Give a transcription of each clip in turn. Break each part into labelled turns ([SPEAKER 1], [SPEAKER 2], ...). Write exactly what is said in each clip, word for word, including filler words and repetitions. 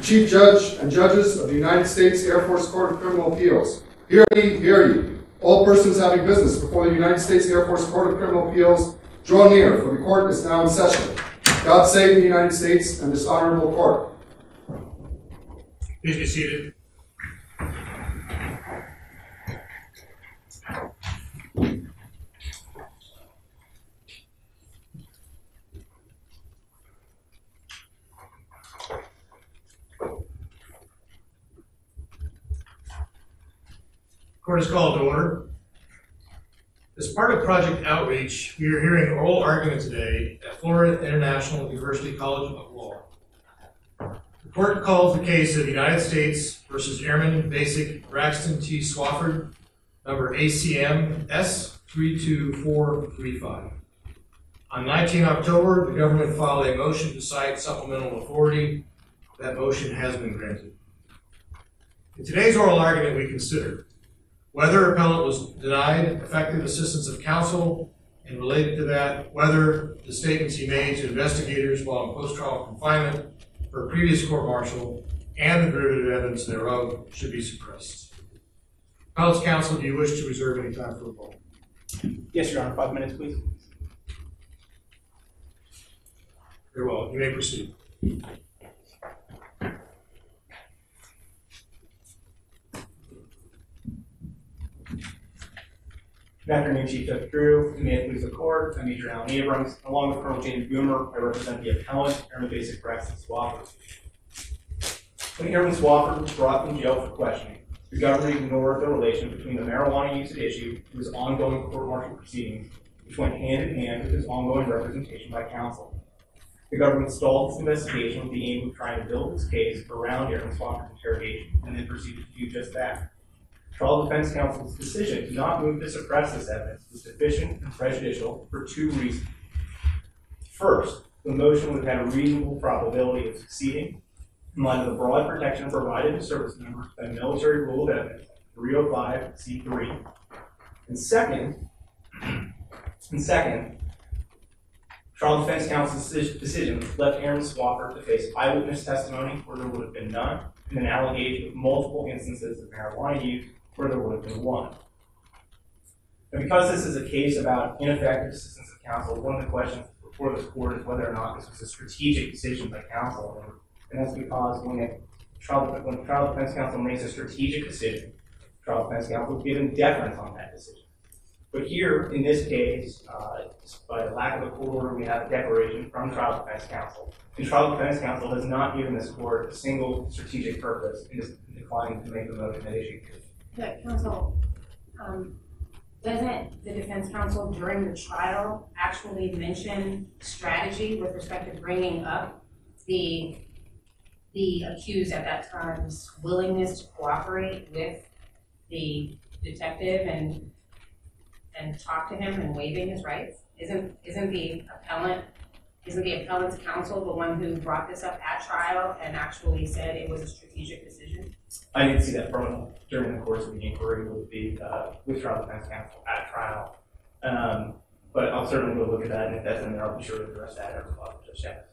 [SPEAKER 1] Chief Judge and Judges of the United States Air Force Court of Criminal Appeals. Hear ye, hear ye. All persons having business before the United States Air Force Court of Criminal Appeals, draw near, for the court is now in session. God save the United States and this honorable court.
[SPEAKER 2] Please be seated. Court is called to order. As part of Project Outreach, we are hearing oral argument today at Florida International University College of Law. The court calls the case of United States versus Airman Basic Braxton T. Swofford, number A C M S three two four three five. On the nineteenth of October, the government filed a motion to cite supplemental authority. That motion has been granted. In today's oral argument, we consider whether appellant was denied effective assistance of counsel, and related to that, whether the statements he made to investigators while in post-trial confinement for a previous court-martial and the derivative evidence thereof should be suppressed. Appellant's counsel, do you wish to reserve any time for rebuttal?
[SPEAKER 3] Yes, Your Honor. Five minutes, please.
[SPEAKER 2] Very well. You may proceed.
[SPEAKER 3] Good afternoon, Chief Judge Drew, and may it please the court. I'm Major Alan Abrams. Along with Colonel James Boomer, I represent the appellant, Airman Basic Braxton Swofford. When Airman Swofford was brought from jail for questioning, the government ignored the relation between the marijuana use at issue to his ongoing court-martial proceedings, which went hand in hand with his ongoing representation by counsel. The government stalled its investigation with the aim of trying to build its case around Airman Swofford's interrogation, and then proceeded to do just that. Trial defense counsel's decision to not move to suppress this evidence was deficient and prejudicial for two reasons. First, the motion would have had a reasonable probability of succeeding in light of the broad protection provided to service members by military rule of evidence three oh five C three. And second, and second, trial defense counsel's decision left Airman Swofford to face eyewitness testimony where there would have been none, and an allegation of multiple instances of marijuana use where there would have been one. And because this is a case about ineffective assistance of counsel, one of the questions before this court is whether or not this was a strategic decision by counsel. And that's because when, it, trial, when trial defense counsel makes a strategic decision, trial defense counsel is given deference on that decision. But here, in this case, uh, by lack of a court order, we have a declaration from trial defense counsel. And trial defense counsel has not given this court a single strategic purpose in declining to make the motion at issue.
[SPEAKER 4] But counsel, um, doesn't the defense counsel during the trial actually mention strategy with respect to bringing up the the accused at that time's willingness to cooperate with the detective and and talk to him and waiving his rights? Isn't isn't the appellant isn't the appellant's counsel the one who brought this up at trial and actually said it was a strategic decision?
[SPEAKER 3] I didn't see that from during the course of the inquiry with the uh, with trial defense counsel at trial. Um, but I'll certainly go look at that, and if that's in there, I'll be sure to address that as well. Just check.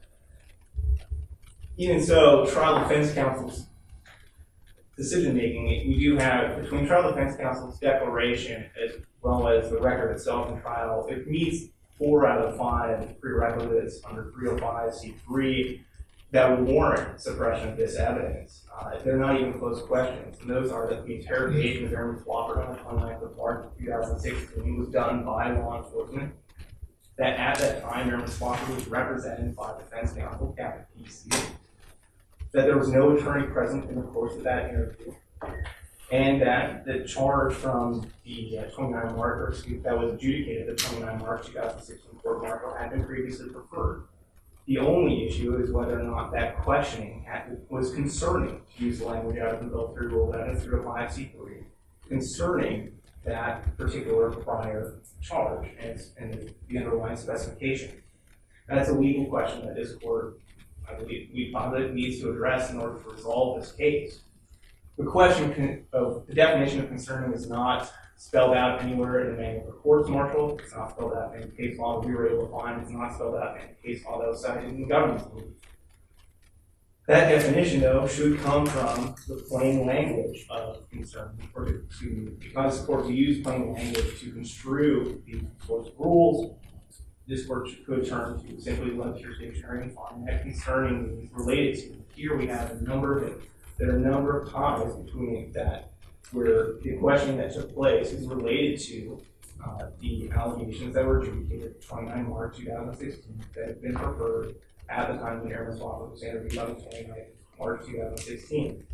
[SPEAKER 3] Even so, trial defense counsel's decision making, we do have between trial defense counsel's declaration as well as the record itself in trial, it meets four out of five prerequisites under three oh five C three that would warrant suppression of this evidence. Uh, they're not even close questions, and those are that the interrogation of Airman Swofford on the twenty-ninth of March two thousand sixteen was done by law enforcement, that at that time Airman Swofford was represented by defense counsel Captain P C, that there was no attorney present in the course of that interview, and that the charge from the uh, twenty-ninth March, or excuse, that was adjudicated the twenty-ninth March two thousand sixteen court martial had been previously preferred. The only issue is whether or not that questioning had, was concerning, to use the language out of the military rule that is three oh five C three, concerning that particular prior charge and, and the underlying specification. That's a legal question that this court, I believe, we found that it needs to address in order to resolve this case. The question can, of the definition of concerning is not spelled out anywhere in the manual of courts martial. It's not spelled out in the case law that we were able to find. It's not spelled out in the case law that was cited in the government's belief. That definition, though, should come from the plain language of concern, or excuse me, because the court use plain language to construe these sorts of rules. This court could turn to simply Webster's dictionary and find that concerning means related to. Here we have a number of there are a number of ties between that, where the question that took place is related to uh, the allegations that were adjudicated twenty-ninth of March two thousand sixteen that had been preferred at the time when Aaron Swofford was interviewed on the twenty-ninth of March two thousand sixteen.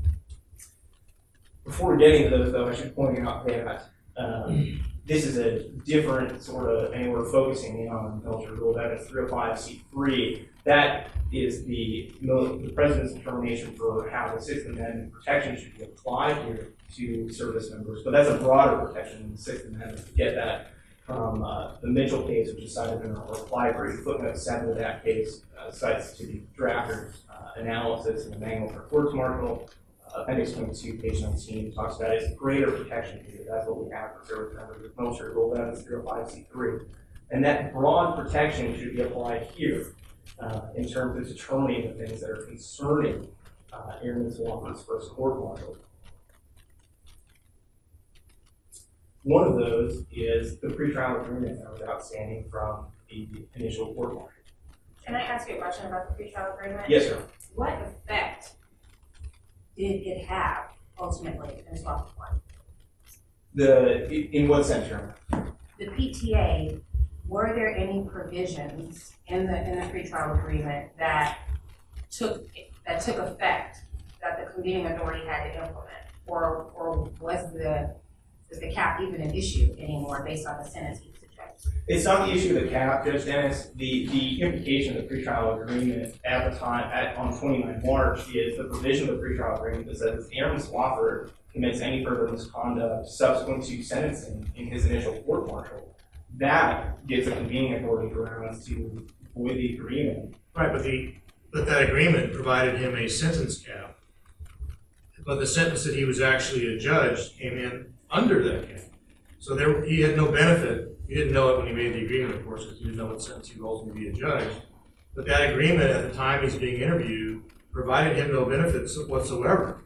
[SPEAKER 3] Before getting to those, though, I should point out that um, this is a different sort of, and we're focusing in on Military Rule of Evidence three oh five C three. That is the, the President's determination for how the Sixth Amendment protection should be applied here to service members. But that's a broader protection than the Sixth Amendment. To get that from uh, the Mitchell case, which is cited in our reply brief, footnote seven of that case uh, cites to the drafter's uh, analysis in the manual for courts martial. Uh, appendix twenty-two, page nineteen, talks about it's greater protection here. That's what we have for service members with Military Rule of Evidence three oh five C three. And that broad protection should be applied here uh, in terms of determining the things that are concerning uh, Airman Swofford's first court martial. One of those is the pretrial agreement that was outstanding from the initial court martial.
[SPEAKER 4] Can I ask you a question about the pretrial agreement?
[SPEAKER 3] Yes, sir.
[SPEAKER 4] What effect did it have ultimately in Swofford one?
[SPEAKER 3] The in what sense, Your Honor?
[SPEAKER 4] The P T A, were there any provisions in the in the pretrial agreement that took that took effect that the convening authority had to implement, or or was the is the cap even an issue anymore based on the sentence he suggests?
[SPEAKER 3] It's not the issue of the cap, Judge Dennis. The the implication of the pretrial agreement at the time at on twenty-ninth of March is the provision of the pretrial agreement that says if Airman Swofford commits any further misconduct subsequent to sentencing in his initial court martial, that gives a convening authority grounds to void the agreement.
[SPEAKER 2] Right, but the but that agreement provided him a sentence cap. But the sentence that he was actually adjudged came in under that cap. So there he had no benefit. He didn't know it when he made the agreement, of course, because he didn't know what sentence he would ultimately be adjudged. But that agreement at the time he's being interviewed provided him no benefits whatsoever.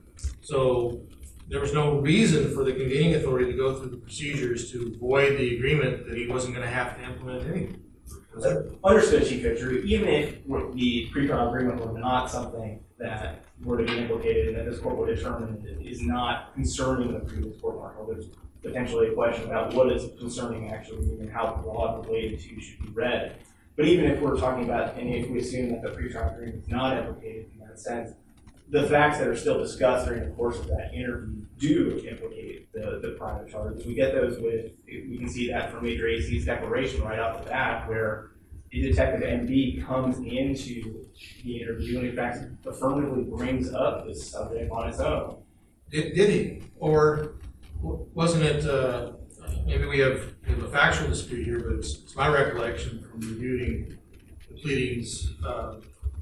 [SPEAKER 2] So there was no reason for the convening authority to go through the procedures to void the agreement that he wasn't going to have to implement anyway.
[SPEAKER 3] Understood, Chief Victor. Even if the pretrial agreement were not something that were to be implicated and that this court would determine is not concerning the previous court martial, there's potentially a question about what is concerning actually and how broad related to should be read. But even if we're talking about, and if we assume that the pretrial agreement is not implicated in that sense, the facts that are still discussed during the course of that interview do implicate the, the private charges. We get those with, we can see that from Major A C's declaration right off the bat, where the Detective M B comes into the interview and in fact affirmatively brings up this subject on its own.
[SPEAKER 2] Did, did he? Or wasn't it, uh, maybe we have, we have a factual dispute here, but it's, it's my recollection from reviewing the pleadings uh,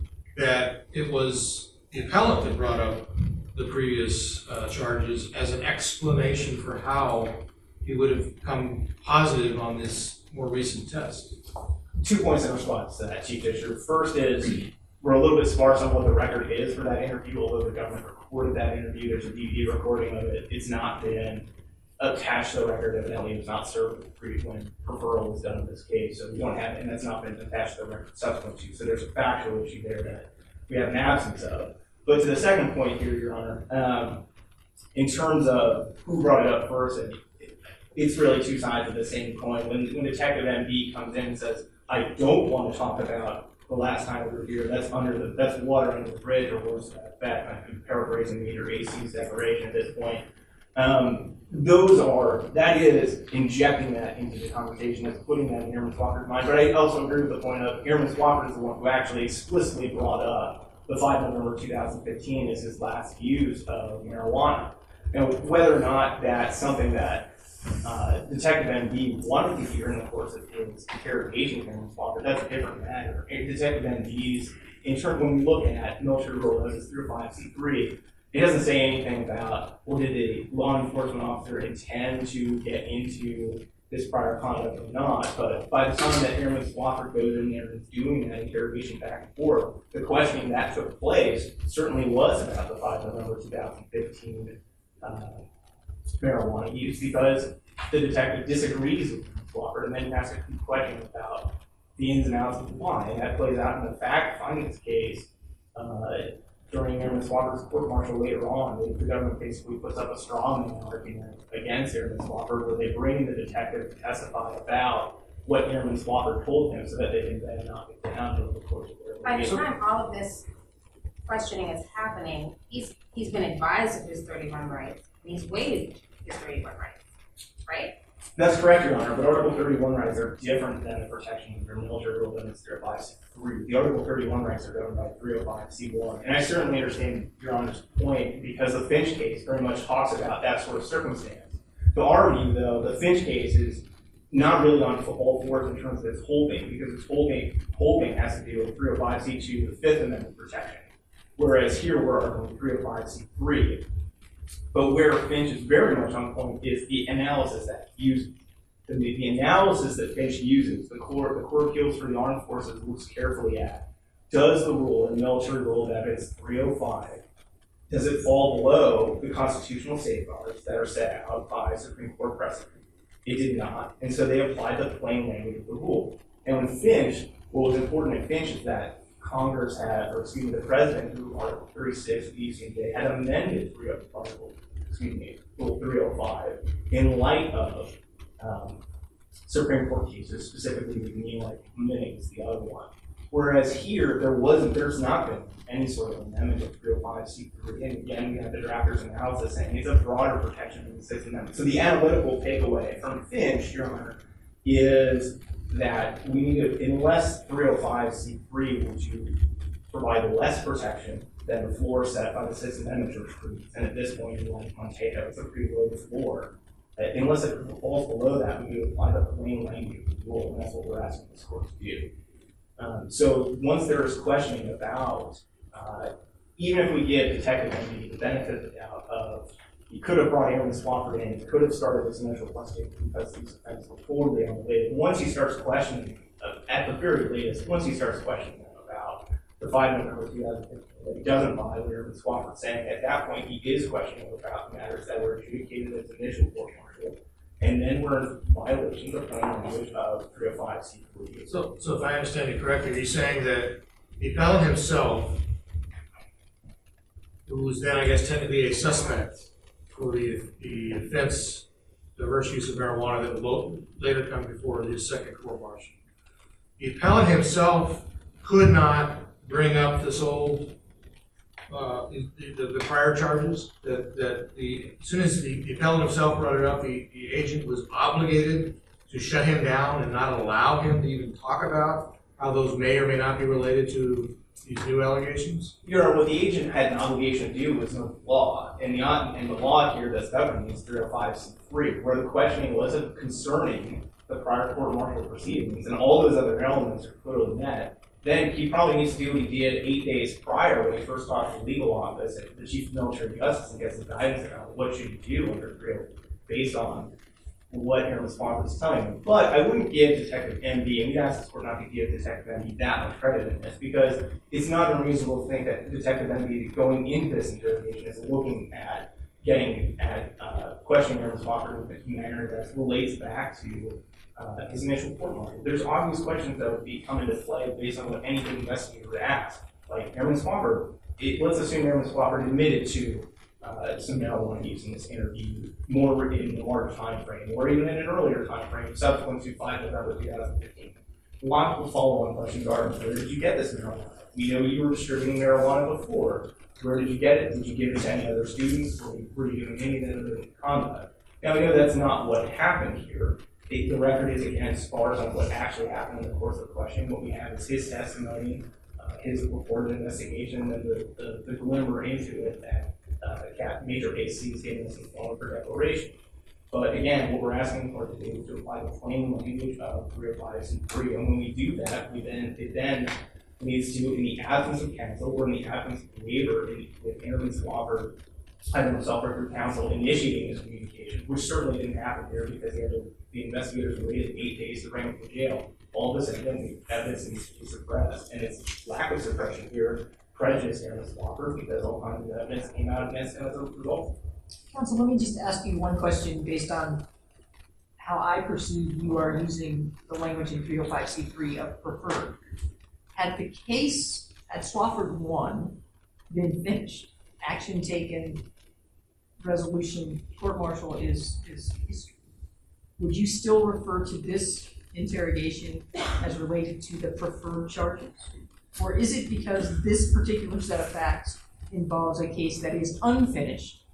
[SPEAKER 2] that it was the appellant that brought up the previous uh, charges as an explanation for how he would have come positive on this more recent test.
[SPEAKER 3] Two points in response to that, Chief Fisher. First is we're a little bit sparse on what the record is for that interview, although the government recorded that interview. There's a D V D recording of it. It's not been attached to the record. Evidently, it was not served when referral was done in this case. So we don't have, and that's not been attached to the record subsequent to. So there's a factual issue there that we have an absence of. But to the second point here, Your Honor, um, in terms of who brought it up first, it, it's really two sides of the same coin. When, when Detective M B comes in and says, I don't want to talk about the last time we were here, that's under the, that's water under the bridge, or worse to that effect. I'm paraphrasing Major A C's declaration at this point. Um, those are, that is injecting that into the conversation, that's putting that in Airman Swofford's mind. But I also agree with the point of Airman Swofford is the one who actually explicitly brought up the five November two thousand fifteen as his last use of marijuana. Now, whether or not that's something that uh, Detective M B wanted to hear in the course of his interrogation of Airman Swofford, that's a different matter. Detective M B's, in terms, when we look at Military Rule of Evidence three oh five C three, it doesn't say anything about, well, did the law enforcement officer intend to get into this prior conduct or not, but by the time that Airman Swofford goes in there and is doing that interrogation back and forth, the questioning that took place certainly was about the five November two thousand fifteen uh, marijuana use, because the detective disagrees with Swofford and then asks a question about the ins and outs of why, and that plays out in the fact findings case uh, during Airman Swofford's court martial later on. The, the government basically puts up a strong argument against Airman Swofford, where they bring the detective to testify about what Airman Swofford told him so that they can then knock it down over the course of their
[SPEAKER 4] By the
[SPEAKER 3] litigation.
[SPEAKER 4] time all of this questioning is happening, he's, he's been advised of his thirty-one rights, and he's waived his thirty-one rights, right?
[SPEAKER 3] That's correct, Your Honor, but Article thirty-one rights are different than the protection of your military rule limits three oh five C three. The Article thirty-one rights are governed by three oh five C one. And I certainly understand Your Honor's point, because the Finch case very much talks about that sort of circumstance. To our view, though, the Finch case is not really on all fours in terms of its holding, because its holding, holding has to do with three oh five C two, the Fifth Amendment protection. Whereas here we're arguing three oh five C three. But where Finch is very much on point is the analysis that he uses. The, the analysis that Finch uses, the Court, the Court of Appeals for the Armed Forces looks carefully at, does the rule in Military Rule of Evidence three oh five, does it fall below the constitutional safeguards that are set out by Supreme Court precedent? It did not, and so they applied the plain language of the rule. And when Finch, what was important in Finch is that Congress had, or excuse me, the President, through Article thirty-six of the U C M J, had amended three oh five, excuse me, Rule three oh five in light of um, Supreme Court cases, specifically the Neal Minnings, the other one. Whereas here, there wasn't, there's not been any sort of amendment of three oh five C three. And again, we have the drafter's analysis saying it's a broader protection than the Sixth Amendment. So the analytical takeaway from Finch, Your Honor, is that we need to, unless three oh five C three were to provide less protection than the floor set by the Sixth Amendment jurisprudence, and at this point, in Montana, it's a pretty low floor. Uh, unless it falls below that, we would apply the plain language of the rule, and that's what we're asking this court to do. Um, so once there is questioning about, uh, even if we give Detective Enby the benefit of the doubt of, he could have brought Airman Swofford in, he could have started this initial questioning because these offenses were totally unrelated. Once he starts questioning, uh, at the very latest, once he starts questioning them about the five November two thousand fifteen, that he doesn't buy what Airman Swofford saying, at that point he is questioning about matters that were adjudicated as initial court martial, and then we're in violation of the plain language of three oh five C three.
[SPEAKER 2] So, so if I understand you correctly, he's saying that the appellant himself, who was then, I guess, technically a suspect for the, the offense, diverse use of marijuana that would later come before his second court martial. The appellant himself could not bring up this old, uh, the, the, the prior charges, that, that the, as soon as the, the appellant himself brought it up, the, the agent was obligated to shut him down and not allow him to even talk about how those may or may not be related to these new allegations?
[SPEAKER 3] Your Honor, what the agent had an obligation to do was know the law, and the, and the law here that's governing is three oh five C three, where the questioning wasn't concerning the prior court martial proceedings, and all those other elements are clearly met. Then he probably needs to do what he did eight days prior when he first talked to the legal office at the Chief of Military Justice and gets some guidance about what should you do under three oh based on what Airman Swofford is telling him. But I wouldn't give Detective Enby, and we'd ask this court not to give Detective Enby that much credit in this, because it's not unreasonable to think that Detective Enby going into this interrogation is looking at getting at uh, questioning Airman Swofford in a manner that relates back to uh, his initial court martial. There's obvious questions that would be come into play based on what any investigator would ask. Like Airman Swofford, it, let's assume Airman Swofford admitted to Uh, some marijuana use in this interview more in a larger time frame, or even in an earlier time frame, subsequent to five November two thousand fifteen. Logical follow-on questions are, where did you get this marijuana? We know you were distributing marijuana before. Where did you get it? Did you give it to any other students? Or were you doing any other conduct? Now, we know that's not what happened here. It, the record is, again, sparse on what actually happened in the course of the questioning. What we have is his testimony, uh, his reported investigation, and the, the, the glimmer into it that Uh, Major A C is giving us a form for declaration. But again, what we're asking for today is to apply the plain language of three oh five C three, and when we do that, we then it then leads to, in the absence of counsel or in the absence of waiver with Airman Swofford either myself or through counsel initiating this communication, which certainly didn't happen here because the, other, the investigators waited eight days to bring him to jail. All this evidence, evidence needs to be suppressed, and its lack of suppression here prejudiced Aaron Swofford because all kinds of evidence came out against him as a result.
[SPEAKER 5] Counsel, let me just ask you one question based on how I perceive you are using the language in three oh five C three of preferred. Had the case at Swofford one been finished, action taken, resolution, court-martial is, is history, would you still refer to this interrogation as related to the preferred charges? Or is it because this particular set of facts involves a case that is unfinished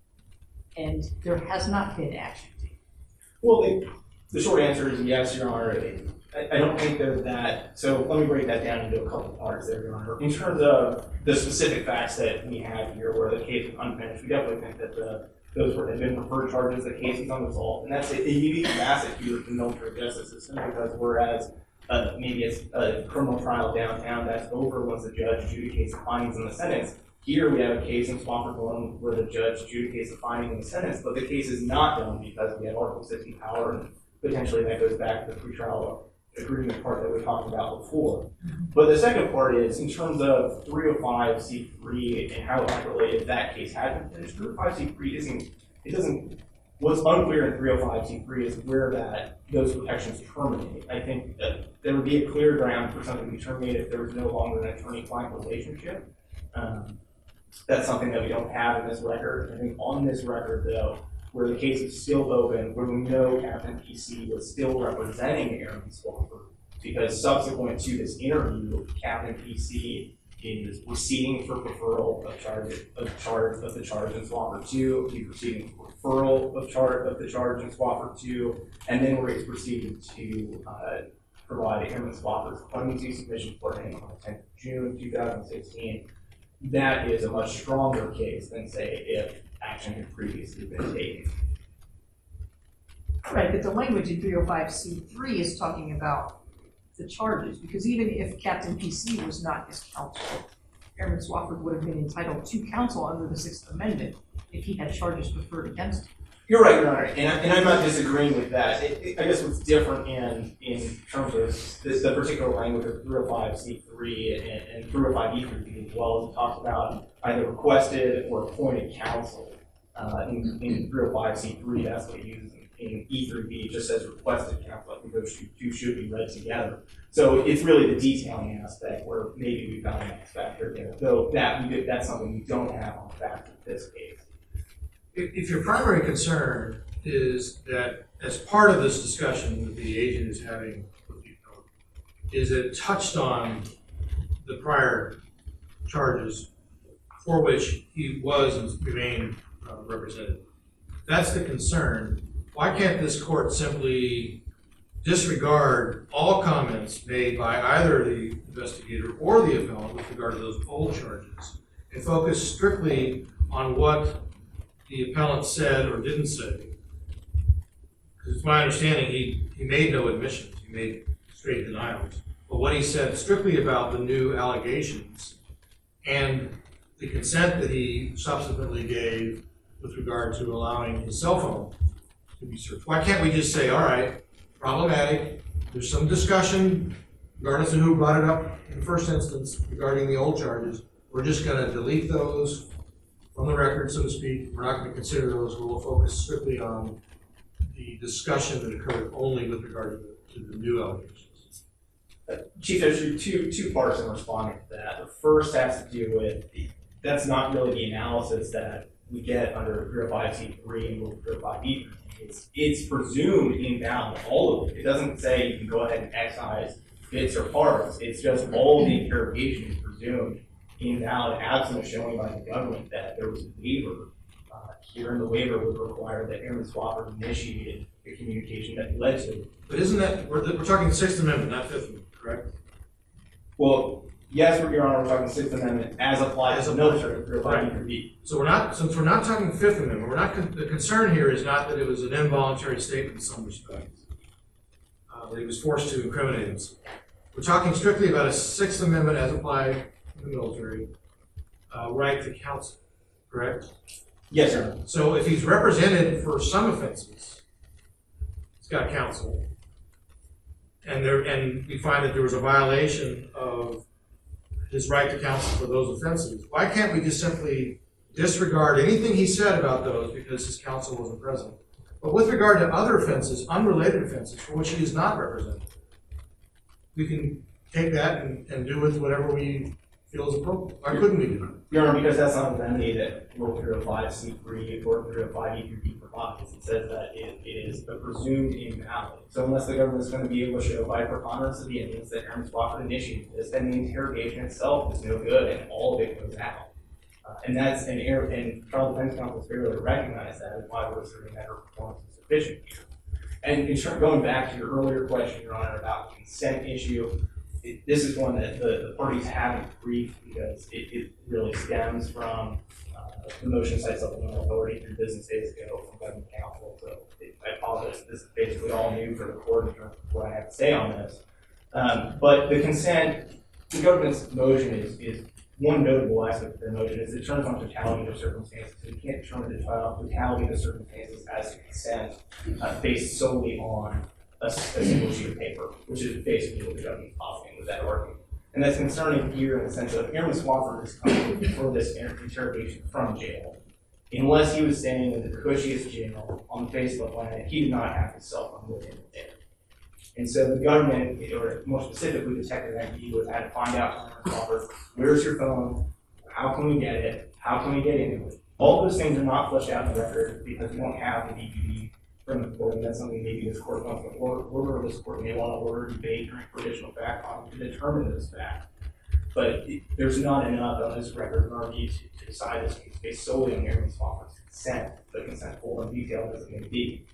[SPEAKER 5] and there has not been action taken?
[SPEAKER 3] Well, it, the short answer is yes, Your Honor. It, I, I don't think there's that. So let me break that down into a couple of parts there, Your Honor. In terms of the specific facts that we have here where the case is unfinished, we definitely think that the those were have been preferred charges, the case is unresolved. And that's a, a unique facet here of the military justice system because whereas uh, maybe it's a criminal trial downtown that's over once the judge adjudicates the findings in the sentence, here we have a case in Swofford one where the judge adjudicates the finding in the sentence, but the case is not done because we have Article sixty power, and potentially that goes back to the pretrial agreement part that we talked about before. But the second part is in terms of three oh five C three and how it's related, that case had been finished. three oh five C three isn't, it doesn't, what's unclear in three oh five C three is where that, those protections terminate. I think that there would be a clear ground for something to be terminated if there was no longer an attorney-client relationship. Um, that's something that we don't have in this record. I think on this record, though, where the case is still open, where we know Captain P C was still representing Aaron Swofford, because subsequent to this interview, Captain P C is proceeding for referral of charge of charge of the charge in Swofford two. He's proceeding for referral of charge of the charge in Swofford two, and then we're proceeding to uh, provide Aaron Swofford's clemency submission for him on the tenth of June two thousand sixteen. That is a much stronger case than say if action had previously been taken.
[SPEAKER 5] Right, but the language in three oh five C three is talking about the charges, because even if Captain P C was not his counsel, Aaron Swofford would have been entitled to counsel under the Sixth Amendment if he had charges preferred against him.
[SPEAKER 3] You're right, Your Honor, and, I, and I'm not disagreeing with that. It, it, I guess what's different in in terms of this, the particular language of three oh five C three and, and three oh five E three as well, as it talks about either requested or appointed counsel. Uh, in, in three oh five C three, that's what it uses. In, in E three B, it just says requested counsel. I think those two should be read together. So it's really the detailing aspect where maybe we've got an X factor there. Though that we did, that's something we don't have on the facts of this case.
[SPEAKER 2] If, if your primary concern is that as part of this discussion that the agent is having with you, is it touched on the prior charges for which he was and remained uh, represented. That's the concern. Why can't this court simply disregard all comments made by either the investigator or the appellant with regard to those old charges and focus strictly on what the appellant said or didn't say? Because it's my understanding he, he made no admissions, he made straight denials. But what he said strictly about the new allegations and the consent that he subsequently gave with regard to allowing his cell phone to be searched. Why can't we just say, all right, problematic, there's some discussion, regardless of who brought it up in the first instance regarding the old charges, we're just going to delete those from the record, so to speak. We're not going to consider those. We'll focus strictly on the discussion that occurred only with regard to the, to the new allegations.
[SPEAKER 3] Uh, Chief, there's two two parts in responding to that. The first has to do with the, that's not really the analysis that we get under three oh five C three and three oh five E. It's it's presumed invalid, all of it. It doesn't say you can go ahead and excise bits or parts. It's just all the interrogation is presumed invalid, absent of showing by the government that there was a waiver. Uh, here in the waiver would require that Aaron Swofford initiated the communication that led to it.
[SPEAKER 2] But isn't that, we're, we're talking Sixth Amendment, not Fifth Amendment, correct?
[SPEAKER 3] Well, yes, Your Honor, we're talking Sixth Amendment as applied
[SPEAKER 2] As
[SPEAKER 3] to
[SPEAKER 2] applied.
[SPEAKER 3] military, three oh five E.
[SPEAKER 2] So we're not, since we're not talking Fifth Amendment, we're not, con- the concern here is not that it was an involuntary statement in some respects, uh, that he was forced to incriminate himself. We're talking strictly about a Sixth Amendment as applied to the military, uh, right to counsel, correct?
[SPEAKER 3] Yes, sir.
[SPEAKER 2] So if he's represented for some offenses, he's got counsel, and there, and we find that there was a violation of his right to counsel for those offenses, why can't we just simply disregard anything he said about those because his counsel wasn't present? But with regard to other offenses, unrelated offenses for which he is not represented, we can take that and, and do with whatever we feel is appropriate. Why couldn't we do that?
[SPEAKER 3] Your Honor, because that's not a remedy that four three oh five C three or four three oh five E three B provides. It says that it, it is a presumed invalid. So unless the government is going to be able to show by preponderance of the evidence that Aaron Swofford initiated this, then the interrogation itself is no good and all of it goes out. Uh, and that's an error, and trial defense counsel is fairly to recognize that, and why we're asserting that her performance is sufficient here. And in turn, going back to your earlier question, Your Honor, about the consent issue, it, this is one that the, the parties haven't briefed because it, it really stems from uh, the motion site supplemental authority three business days ago from government counsel. So it, I apologize. This is basically all new for the court in terms of what I have to say on this. Um, but the consent, the government's motion is, is one notable aspect of the motion is it turns on totality of circumstances. So you can't determine the totality of the circumstances as to consent uh, based solely on a, a single sheet of paper, which is basically what the government's positing with that argument. And that's concerning here in the sense of Aaron Swofford is coming for this interrogation from jail. Unless he was staying in the cushiest jail on the face of the planet, he did not have his cell phone with him there. And so the government, or more specifically Detective M D, was had to find out from Aaron Swofford, where's your phone? How can we get it? How can we get into it? All those things are not fleshed out in the record because we don't have the D V D from the court, and that's something maybe this court wants to order, or this court may want to order debate during for additional fact finding to determine this fact. But it, there's not enough on this record in our view to, to decide this case based solely on Aaron Swofford's consent, the consent full and detailed as it may be.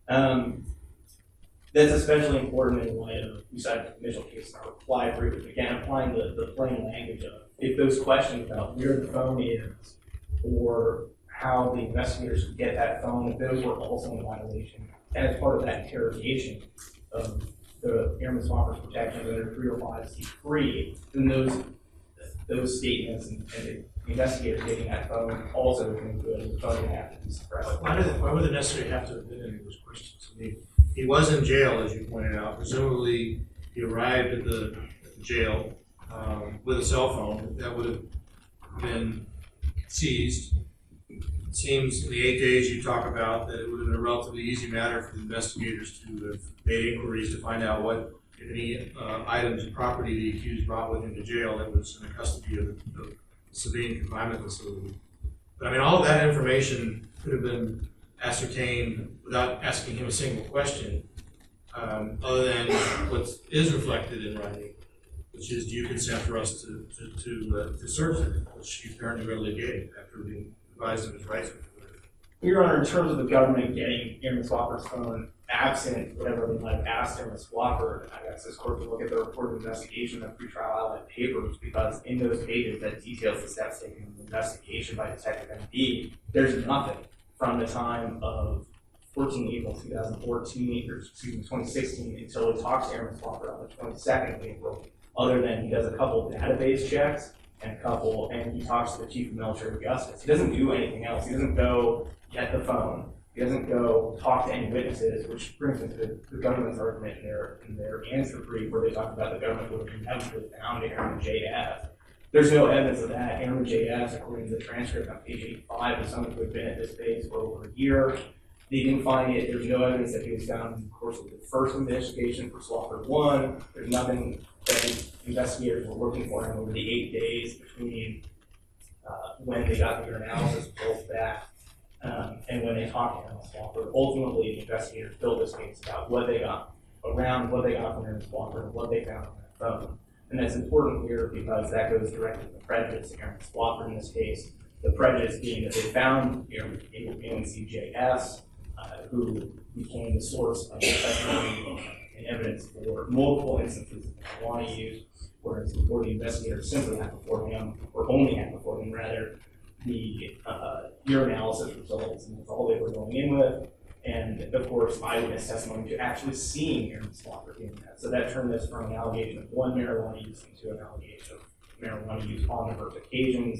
[SPEAKER 3] Um, That's especially important in light of, we cited the initial case in our reply brief, again, applying the, the plain language of if those questions about where the phone is or how the investigators could get that phone, if those were also in violation, and as part of that interrogation of the Aaron Swofford's protection under three oh five C three, then those those statements and, and the investigators getting that phone also would be good, and the phone would have to be suppressed.
[SPEAKER 2] Why, did, why would the necessary have to have been any of those questions? I mean, he was in jail, as you pointed out. Presumably, he arrived at the, at the jail um, with a cell phone. That would have been seized. It seems in the eight days you talk about that it would have been a relatively easy matter for the investigators to have made inquiries to find out what, if any, uh, items of property the accused brought with him to jail that was in the custody of the, of the civilian confinement facility. But I mean, all of that information could have been ascertained without asking him a single question, um, other than what is reflected in writing, which is, do you consent for us to to to, uh, to search it, which he apparently readily gave after being advised of his rights.
[SPEAKER 3] Your Honor, in terms of the government getting Aaron Swofford's phone, absent whatever they might have asked Aaron Swofford, I guess this court to look at the report of investigation of pretrial outlet papers, because in those pages that details the steps taken in the investigation by Detective M D, there's nothing from the time of fourteen April two thousand fourteen, or excuse me, twenty sixteen, until he talks to Aaron Swofford on the twenty-second of April, other than he does a couple of database checks and a couple, and he talks to the Chief of Military Justice. He doesn't do anything else. He doesn't go get the phone. He doesn't go talk to any witnesses, which brings me to the, the government's argument in their, in their answer brief, where they talk about the government would have inevitably found Aaron J F. There's no evidence of that. Aaron J F, according to the transcript on page eighty-five, is someone who had been at this base for over a year. They didn't find it. There's no evidence that he was found in the course of the first investigation for Swofford one. There's nothing that the investigators were looking for him over the eight days between uh, when they got the urinalysis results back um, and when they talked to Aaron Swofford. Ultimately, the investigators built this case about what they got around what they got from Aaron Swofford and what they found on that phone. And that's important here because that goes directly to the prejudice of Aaron Swofford in this case. The prejudice being that they found Aaron C J S, uh, who became the source of the testimony and evidence for multiple instances of marijuana use, whereas before the investigators simply had before him, or only had before him rather, the uh, urinalysis results, and that's all they were going in with. And of course, eyewitness testimony to actually seeing Aaron Swofford doing that. So that turned this from an allegation of one marijuana use into an allegation of marijuana use on numerous occasions.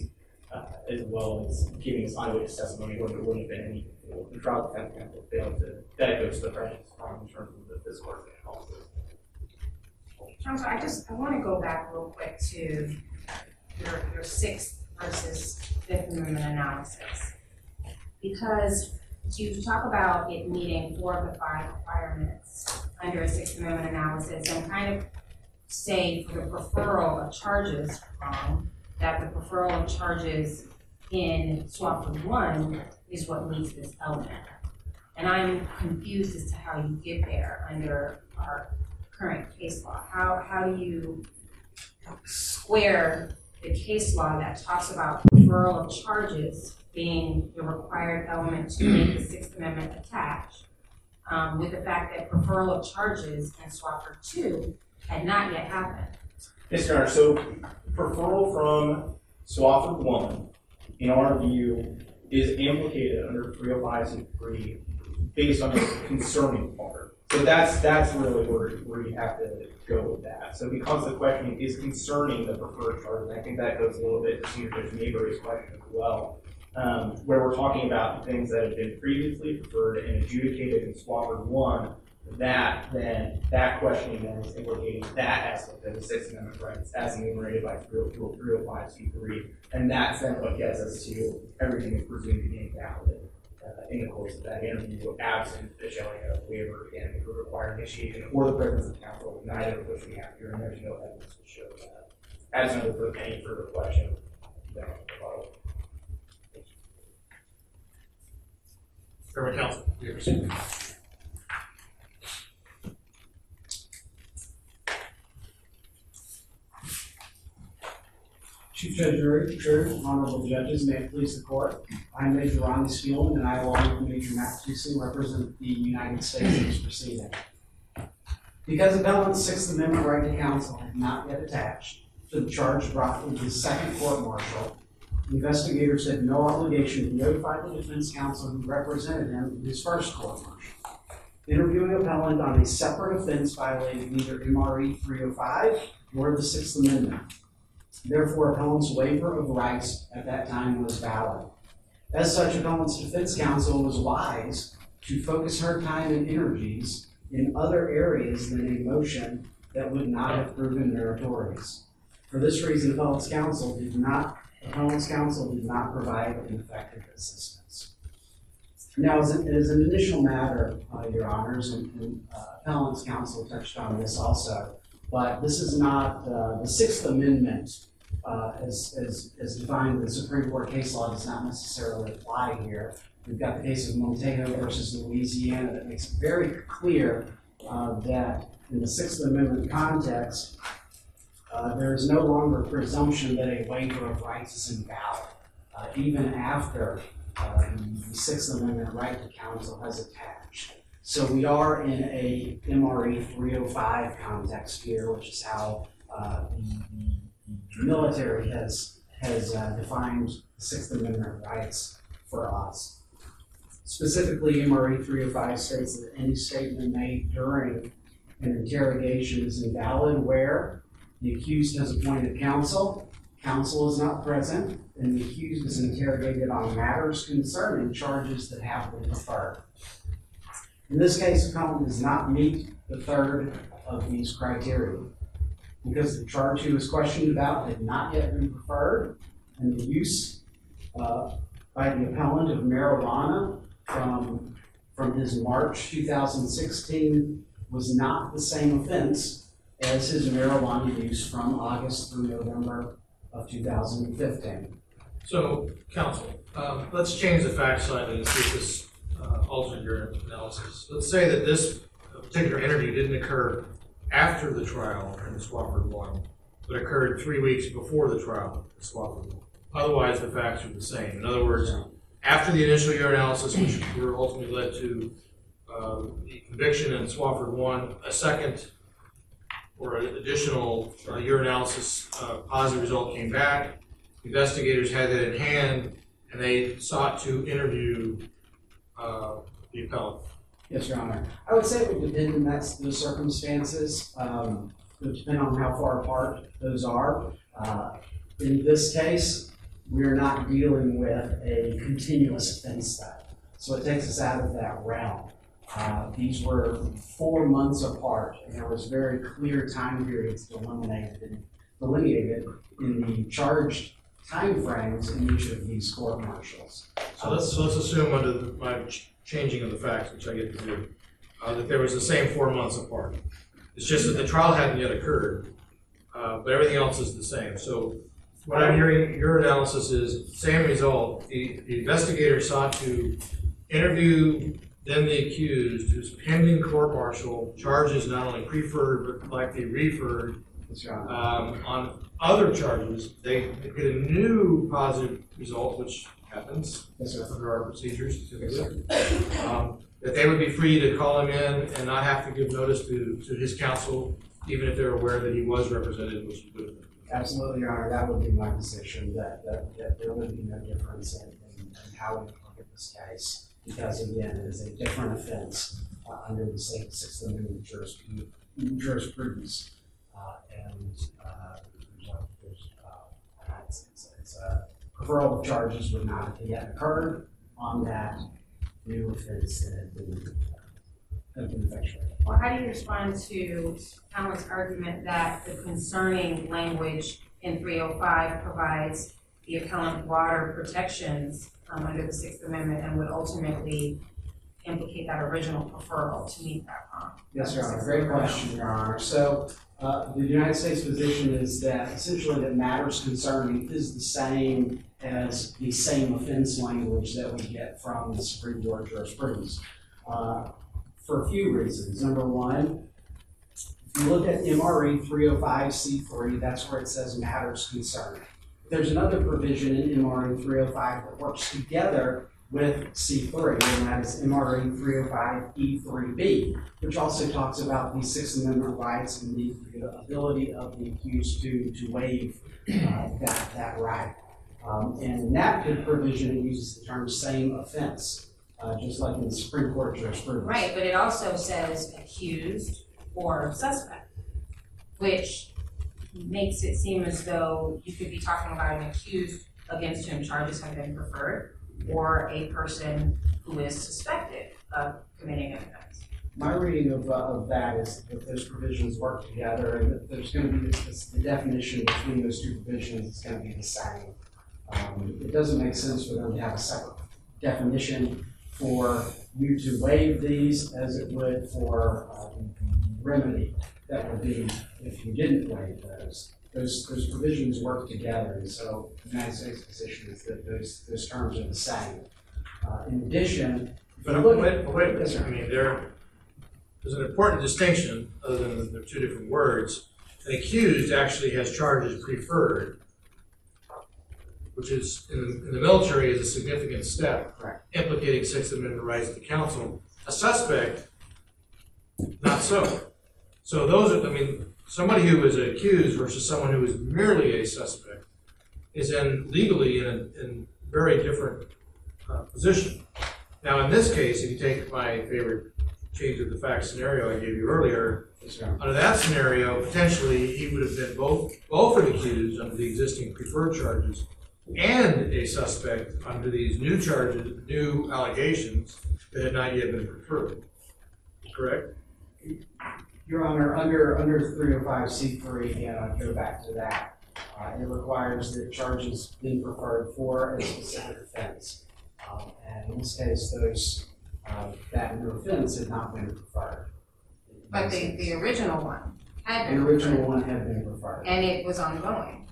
[SPEAKER 3] uh, as well as giving us eyewitness testimony when there wouldn't have been any. The trial defense counsel failed to, that goes to the prejudice prong in terms of the physical or analysis.
[SPEAKER 4] Counsel, I just, I want to go back real quick to your, your sixth versus fifth amendment analysis. Because you talk about it meeting four of the five requirements under a sixth amendment analysis and kind of say for the referral of charges um, that the referral of charges in Swofford one is what meets this element. And I'm confused as to how you get there under our current case law. How, how do you square the case law that talks about referral of charges being the required element to make the Sixth Amendment attached um, with the fact that referral of charges in Swofford two had not yet happened?
[SPEAKER 3] Yes, Your Honor. So referral from Swofford one, in our view, is implicated under three oh five C three based on the concerning part. So that's that's really where, where you have to go with that. So because the question is concerning the preferred charges, I think that goes a little bit to Senior Judge Mayberry's question as well, um, where we're talking about things that have been previously preferred and adjudicated in Swofford one, that then, that questioning then is implicating that aspect of the Sixth Amendment rights as enumerated by three oh five C three, and that's then what gets us to everything is presumed to be invalid uh, in the course of that interview, absent the showing of waiver and the required initiation or the presence of counsel, neither of which we have here, and there's no evidence to show that. As noted for any further question, then I'll follow.
[SPEAKER 2] Chairman Counsel, you proceed.
[SPEAKER 6] Chief Judge Drew, honorable judges, may it please the court. I'm Major Ronnie Spielman, and I, along with Major Matt Tucson, represent the United States in this proceeding. Because appellant's Sixth Amendment right to counsel had not yet attached to the charge brought in his second court-martial, investigators had no obligation to notify the defense counsel who represented him in his first court-martial. Interviewing appellant on a separate offense violated neither M R E three oh five nor the Sixth Amendment. Therefore, appellant's waiver of rights at that time was valid. As such, appellant's defense counsel was wise to focus her time and energies in other areas than a motion that would not have proven meritorious. For this reason, appellant's counsel did not, appellant's counsel did not provide an effective assistance. Now, as an, as an initial matter, uh, Your Honors, and, and uh, appellant's counsel touched on this also, but this is not uh, the Sixth Amendment. Uh, as, as, as defined in the Supreme Court case law does not necessarily apply here. We've got the case of Montego versus Louisiana that makes it very clear uh, that in the Sixth Amendment context, uh, there is no longer presumption that a waiver of rights is invalid, uh, even after uh, the Sixth Amendment right to counsel has attached. So we are in a M R E three oh five context here, which is how uh, the, the The military has has uh, defined Sixth Amendment rights for us. Specifically, M R E three oh five states that any statement made during an interrogation is invalid where the accused has appointed counsel, counsel is not present, and the accused is interrogated on matters concerning charges that have been preferred. In this case, appellant does not meet the third of these criteria, because the charge he was questioned about had not yet been preferred, and the use uh, by the appellant of marijuana from, from his March two thousand sixteen was not the same offense as his marijuana use from August through November of two thousand fifteen.
[SPEAKER 2] So, counsel, um, let's change the facts slightly and see if this uh, alters your analysis. Let's say that this particular interview didn't occur after the trial in Swofford one, but occurred three weeks before the trial in Swofford one. Otherwise, the facts are the same. In other words, after the initial urinalysis, which were ultimately led to uh, the conviction in Swofford one, a second or an additional uh, urinalysis uh, positive result came back. Investigators had that in hand, and they sought to interview uh, the appellant.
[SPEAKER 6] Yes, Your Honor. I would say it would depend on that's the circumstances. Um, it would depend on how far apart those are. Uh, in this case, we're not dealing with a continuous offense type. So it takes us out of that realm. Uh, these were four months apart, and there was very clear time periods delineated and delineated in the charged timeframes in each of these court martials.
[SPEAKER 2] So let's, so let's assume under the, my ch- changing of the facts, which I get to do, uh, that there was the same four months apart. It's just that the trial hadn't yet occurred, uh, but everything else is the same. So what I'm hearing, your analysis is same result. The, the investigator sought to interview then the accused, who's pending court-martial, charges not only preferred but likely referred um, on other charges. They get a new positive result, which happens
[SPEAKER 6] Yes, sir.
[SPEAKER 2] under our procedures
[SPEAKER 6] Yes, sir.
[SPEAKER 2] typically. Um, that they would be free to call him in and not have to give notice to, to his counsel, even if they're aware that he was represented, which he would have been.
[SPEAKER 6] Absolutely, Your Honor, that would be my position, that, that, that there would be no difference in, in, in how we look at this case. Because again, it is a different offense uh, under the same Sixth Amendment jurisprudence. jurisprudence. Uh, and uh, there's, a, there's uh, it's, it's, it's a referral of charges would not have yet occurred on that new offense that had been, had been effectuated.
[SPEAKER 4] Well, how do you respond to Alan's argument that the concerning language in three oh five provides the appellant broader protections um, under the Sixth Amendment and would ultimately implicate that original preferral to meet that prong?
[SPEAKER 6] Yes, Your Honor, great question, Your Honor. So uh, the United States position is that essentially that matters concerning is the same as the same offense language that we get from the Supreme Court jurisprudence uh, for a few reasons. Number one, if you look at M R E three oh five C three, that's where it says matters concerning. There's another provision in M R E three oh five that works together with C three, and that is M R E three oh five E three B, which also talks about the Sixth Amendment rights and the, the ability of the accused to, to waive uh, that, that right. Um, and in that provision, it uses the term same offense, uh, just like in the Supreme Court jurisprudence.
[SPEAKER 4] Right, but it also says accused or suspect, which makes it seem as though you could be talking about an accused against whom charges have been preferred, or a person who is suspected of committing an offense.
[SPEAKER 6] My reading of, uh, of that is that those provisions work together, and that there's going to be this, this, the definition between those two provisions is going to be the same. Um, it doesn't make sense for them to have a separate definition for you to waive these as it would for um, remedy that would be if you didn't waive those. Those, those provisions work together, and so the United States position is that those, those terms are the same. Uh, in addition,
[SPEAKER 2] But
[SPEAKER 6] look
[SPEAKER 2] wait,
[SPEAKER 6] at-
[SPEAKER 2] wait,
[SPEAKER 6] Yes, sir.
[SPEAKER 2] I mean, there, there's an important distinction, other than that they're two different words. An accused actually has charges preferred, which is, in the, in the military, is a significant step.
[SPEAKER 6] Correct.
[SPEAKER 2] Implicating Sixth Amendment rights to counsel. A suspect, not so. So those are, I mean, somebody who is accused versus someone who is merely a suspect is in legally in a in very different uh, position. Now, in this case, if you take my favorite change of the facts scenario I gave you earlier,
[SPEAKER 6] Yes, sir.
[SPEAKER 2] under that scenario, potentially he would have been both both an accused under the existing preferred charges and a suspect under these new charges, new allegations that had not yet been preferred. Correct?
[SPEAKER 6] Your Honor, under, under three oh five C three, again, I'll go back to that. Uh, it requires that charges be preferred for a specific offense. Um, and in this case, those, uh, that new offense had not been preferred.
[SPEAKER 4] But the, the original one had
[SPEAKER 6] The
[SPEAKER 4] been
[SPEAKER 6] original
[SPEAKER 4] preferred,
[SPEAKER 6] one had been preferred.
[SPEAKER 4] and it was ongoing.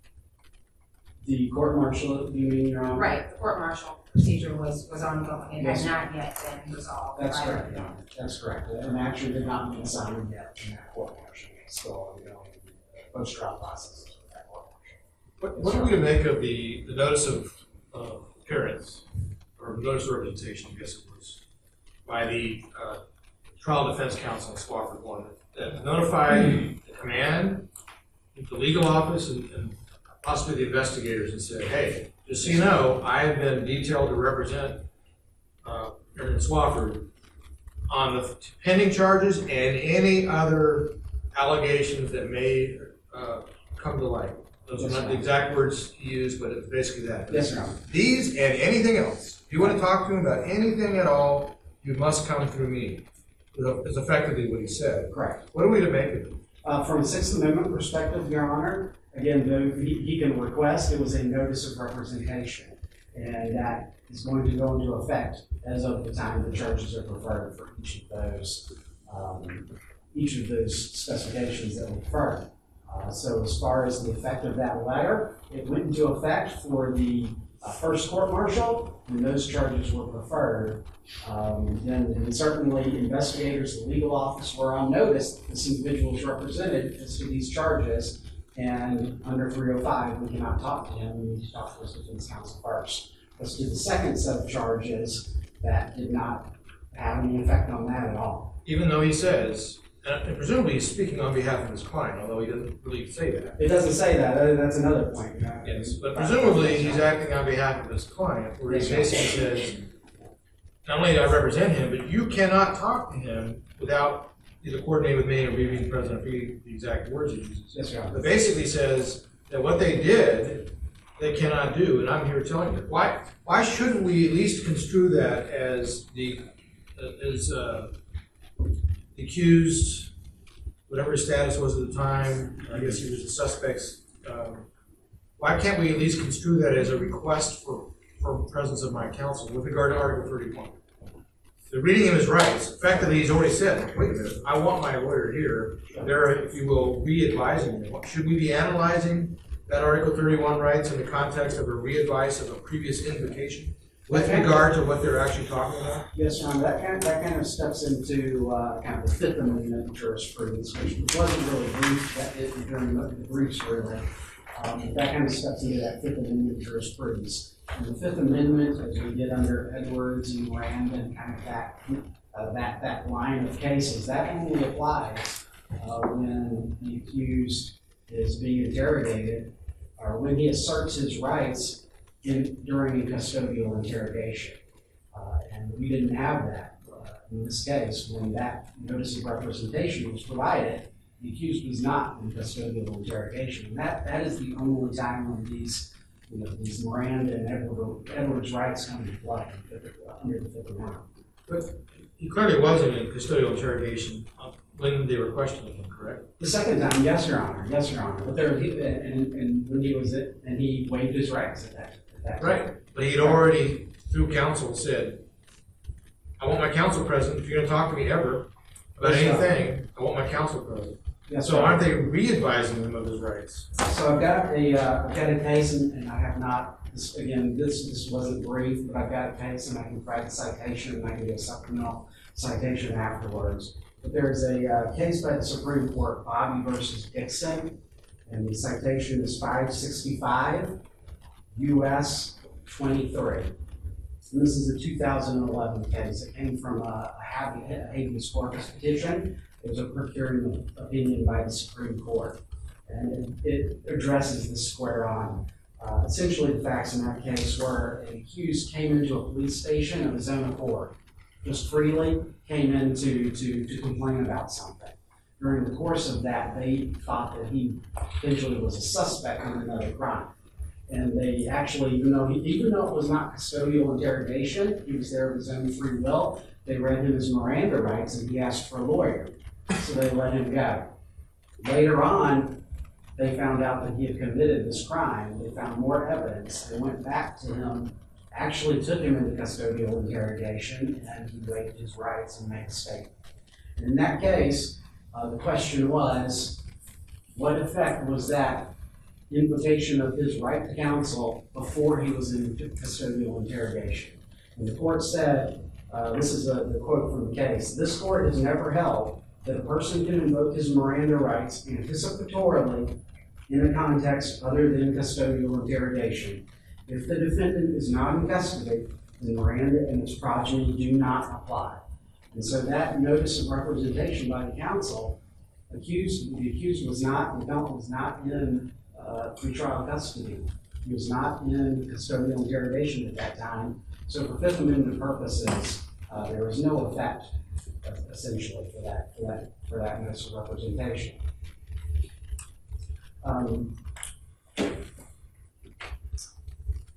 [SPEAKER 6] The court martial, you mean, Your Honor?
[SPEAKER 4] Right, the court martial procedure was, was ongoing. It
[SPEAKER 6] Yes,
[SPEAKER 4] had not yet been resolved.
[SPEAKER 6] That's
[SPEAKER 4] by-
[SPEAKER 6] correct, Your Honor. That's correct. An action did not been signed yet in that court martial. It's still ongoing, post-trial process of that court martial.
[SPEAKER 2] What, what are we to make of the, the notice of uh, appearance, or notice of representation, I guess it was, by the uh, trial defense counsel in Swofford one, that notified the command, the legal office, and, and possibly the investigators, and said, hey, just so you know, I have been detailed to represent uh, Aaron Swofford on the pending charges and any other allegations that may uh, come to light. Those are not the exact words he used, but it's basically that.
[SPEAKER 6] Yes, Your Honor.
[SPEAKER 2] These and anything else. If you want to talk to him about anything at all, you must come through me. Is effectively what he said.
[SPEAKER 6] Correct.
[SPEAKER 2] What are we to make of it?
[SPEAKER 6] Uh, from a Sixth Amendment perspective, Your Honor, again, though he, he can request, it was a notice of representation. And that is going to go into effect as of the time the charges are preferred for each of those, um, each of those specifications that were preferred. Uh, so as far as the effect of that letter, it went into effect for the uh, first court martial, and those charges were preferred. Um, then, and certainly investigators, the legal office were on notice that this individual is represented as to these charges, and under three oh five, we cannot talk to him, we need to talk to his defense counsel first. As to the second set of charges, that did not have any effect on that at all.
[SPEAKER 2] Even though he says, and presumably he's speaking on behalf of his client, although he doesn't really say that.
[SPEAKER 6] It doesn't say that, uh, that's another point. Uh,
[SPEAKER 2] Yes, but presumably he's acting on behalf of his client, where he basically says, not only do I represent him, but you cannot talk to him without either coordinating with me or me being present, or the exact words he uses.
[SPEAKER 6] Yes, Your Honor.
[SPEAKER 2] But basically says that what they did, they cannot do, and I'm here telling you. Why, why shouldn't we at least construe that as the, uh, as, uh, the accused, whatever his status was at the time, I guess he was the suspect's, um, why can't we at least construe that as a request for, for presence of my counsel with regard to Article thirty-one? The reading of his rights, effectively he's already said, wait a minute, I want my lawyer here. They're, if you will, re-advising me. Should we be analyzing that Article thirty-one rights in the context of a re-advice of a previous invocation with regard to what they're actually talking about?
[SPEAKER 6] Yes, Your Honor, that kind, that kind of steps into uh, kind of the Fifth Amendment jurisprudence, which wasn't really briefed that it, during the briefs really. Um, but that kind of steps into that Fifth Amendment jurisprudence. And the Fifth Amendment, as we did under Edwards and Miranda and kind of that, uh, that, that line of cases, that only applies uh, when the accused is being interrogated or when he asserts his rights in, during a custodial interrogation. Uh, and we didn't have that uh, in this case. When that notice of representation was provided, the accused was not in custodial interrogation. And that, that is the only time when these, you know, these Miranda and Edward, Edwards rights come into play under the Fifth Amendment.
[SPEAKER 2] But he clearly wasn't in custodial interrogation when they were questioning him, correct?
[SPEAKER 6] The second time, yes, Your Honor, yes, Your Honor. But there, he, and, and when he was it, and he waived his rights at that, at that time.
[SPEAKER 2] Right, but he'd already, through counsel, said, I want my counsel present. If you're gonna talk to me ever about
[SPEAKER 6] Yes, Your
[SPEAKER 2] anything, I want my counsel present.
[SPEAKER 6] Yes,
[SPEAKER 2] So
[SPEAKER 6] Your Honor.
[SPEAKER 2] aren't they re-advising him of his rights?
[SPEAKER 6] So I've got a, uh, I've got a case, and, and I have not, this, again, this, this wasn't brief, but I've got a case, and I can provide the citation, and I can do a supplemental citation afterwards. But there's a uh, case by the Supreme Court, Bobby versus Dixon, and the citation is five sixty-five U S twenty-three. And this is a two thousand eleven case. It came from a, a habeas corpus petition. It was a per curiam opinion by the Supreme Court. And it, it addresses this square on. Uh, essentially, the facts in that case were an accused came into a police station of his own accord, just freely came in to, to, to complain about something. During the course of that, they thought that he potentially was a suspect in another crime. And they actually, even though, he, even though it was not custodial interrogation, he was there of his own free will, they read him his Miranda rights and he asked for a lawyer. So they let him go. Later on, they found out that he had committed this crime. They found more evidence. They went back to him, actually took him into custodial interrogation, and he waived his rights and made a statement. And in that case, uh, the question was, what effect was that invocation of his right to counsel before he was in custodial interrogation? And the court said, uh, this is a, the quote from the case, "This court has never held that a person can invoke his Miranda rights anticipatorily in a context other than custodial interrogation. If the defendant is not in custody, then Miranda and its progeny do not apply." And so that notice of representation by the counsel, accused, the accused was not, the felon was not in uh, pretrial custody. He was not in custodial interrogation at that time. So for Fifth Amendment purposes, uh, there was no effect, uh, essentially, for that, for that, for that notice of representation. Um,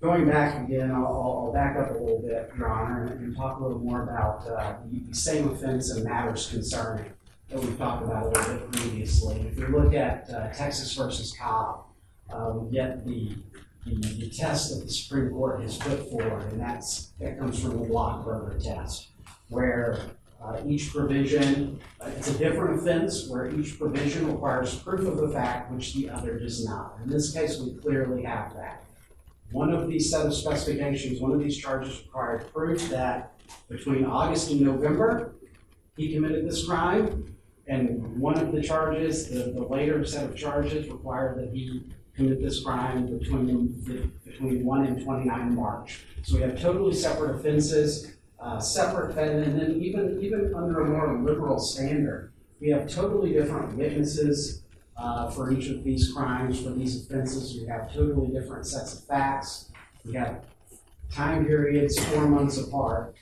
[SPEAKER 6] Going back again, I'll, I'll I'll back up a little bit, Your Honor, and, and talk a little more about uh, the, the same offense and matters concerning that we've talked about a little bit previously. If you look at uh, Texas versus Cobb, uh, we get the, the the test that the Supreme Court has put forward, and that's that comes from the Blockberger test, where uh, each provision uh, it's a different offense where each provision requires proof of the fact which the other does not. In this case, we clearly have that. One of these set of specifications, one of these charges required proof that between August and November, he committed this crime. And one of the charges, the, the later set of charges, required that he commit this crime between, the, between one and twenty-nine March. So we have totally separate offenses, uh, separate, and then even, even under a more liberal standard, we have totally different witnesses Uh, for each of these crimes, for these offenses. We have totally different sets of facts. We have time periods four months apart.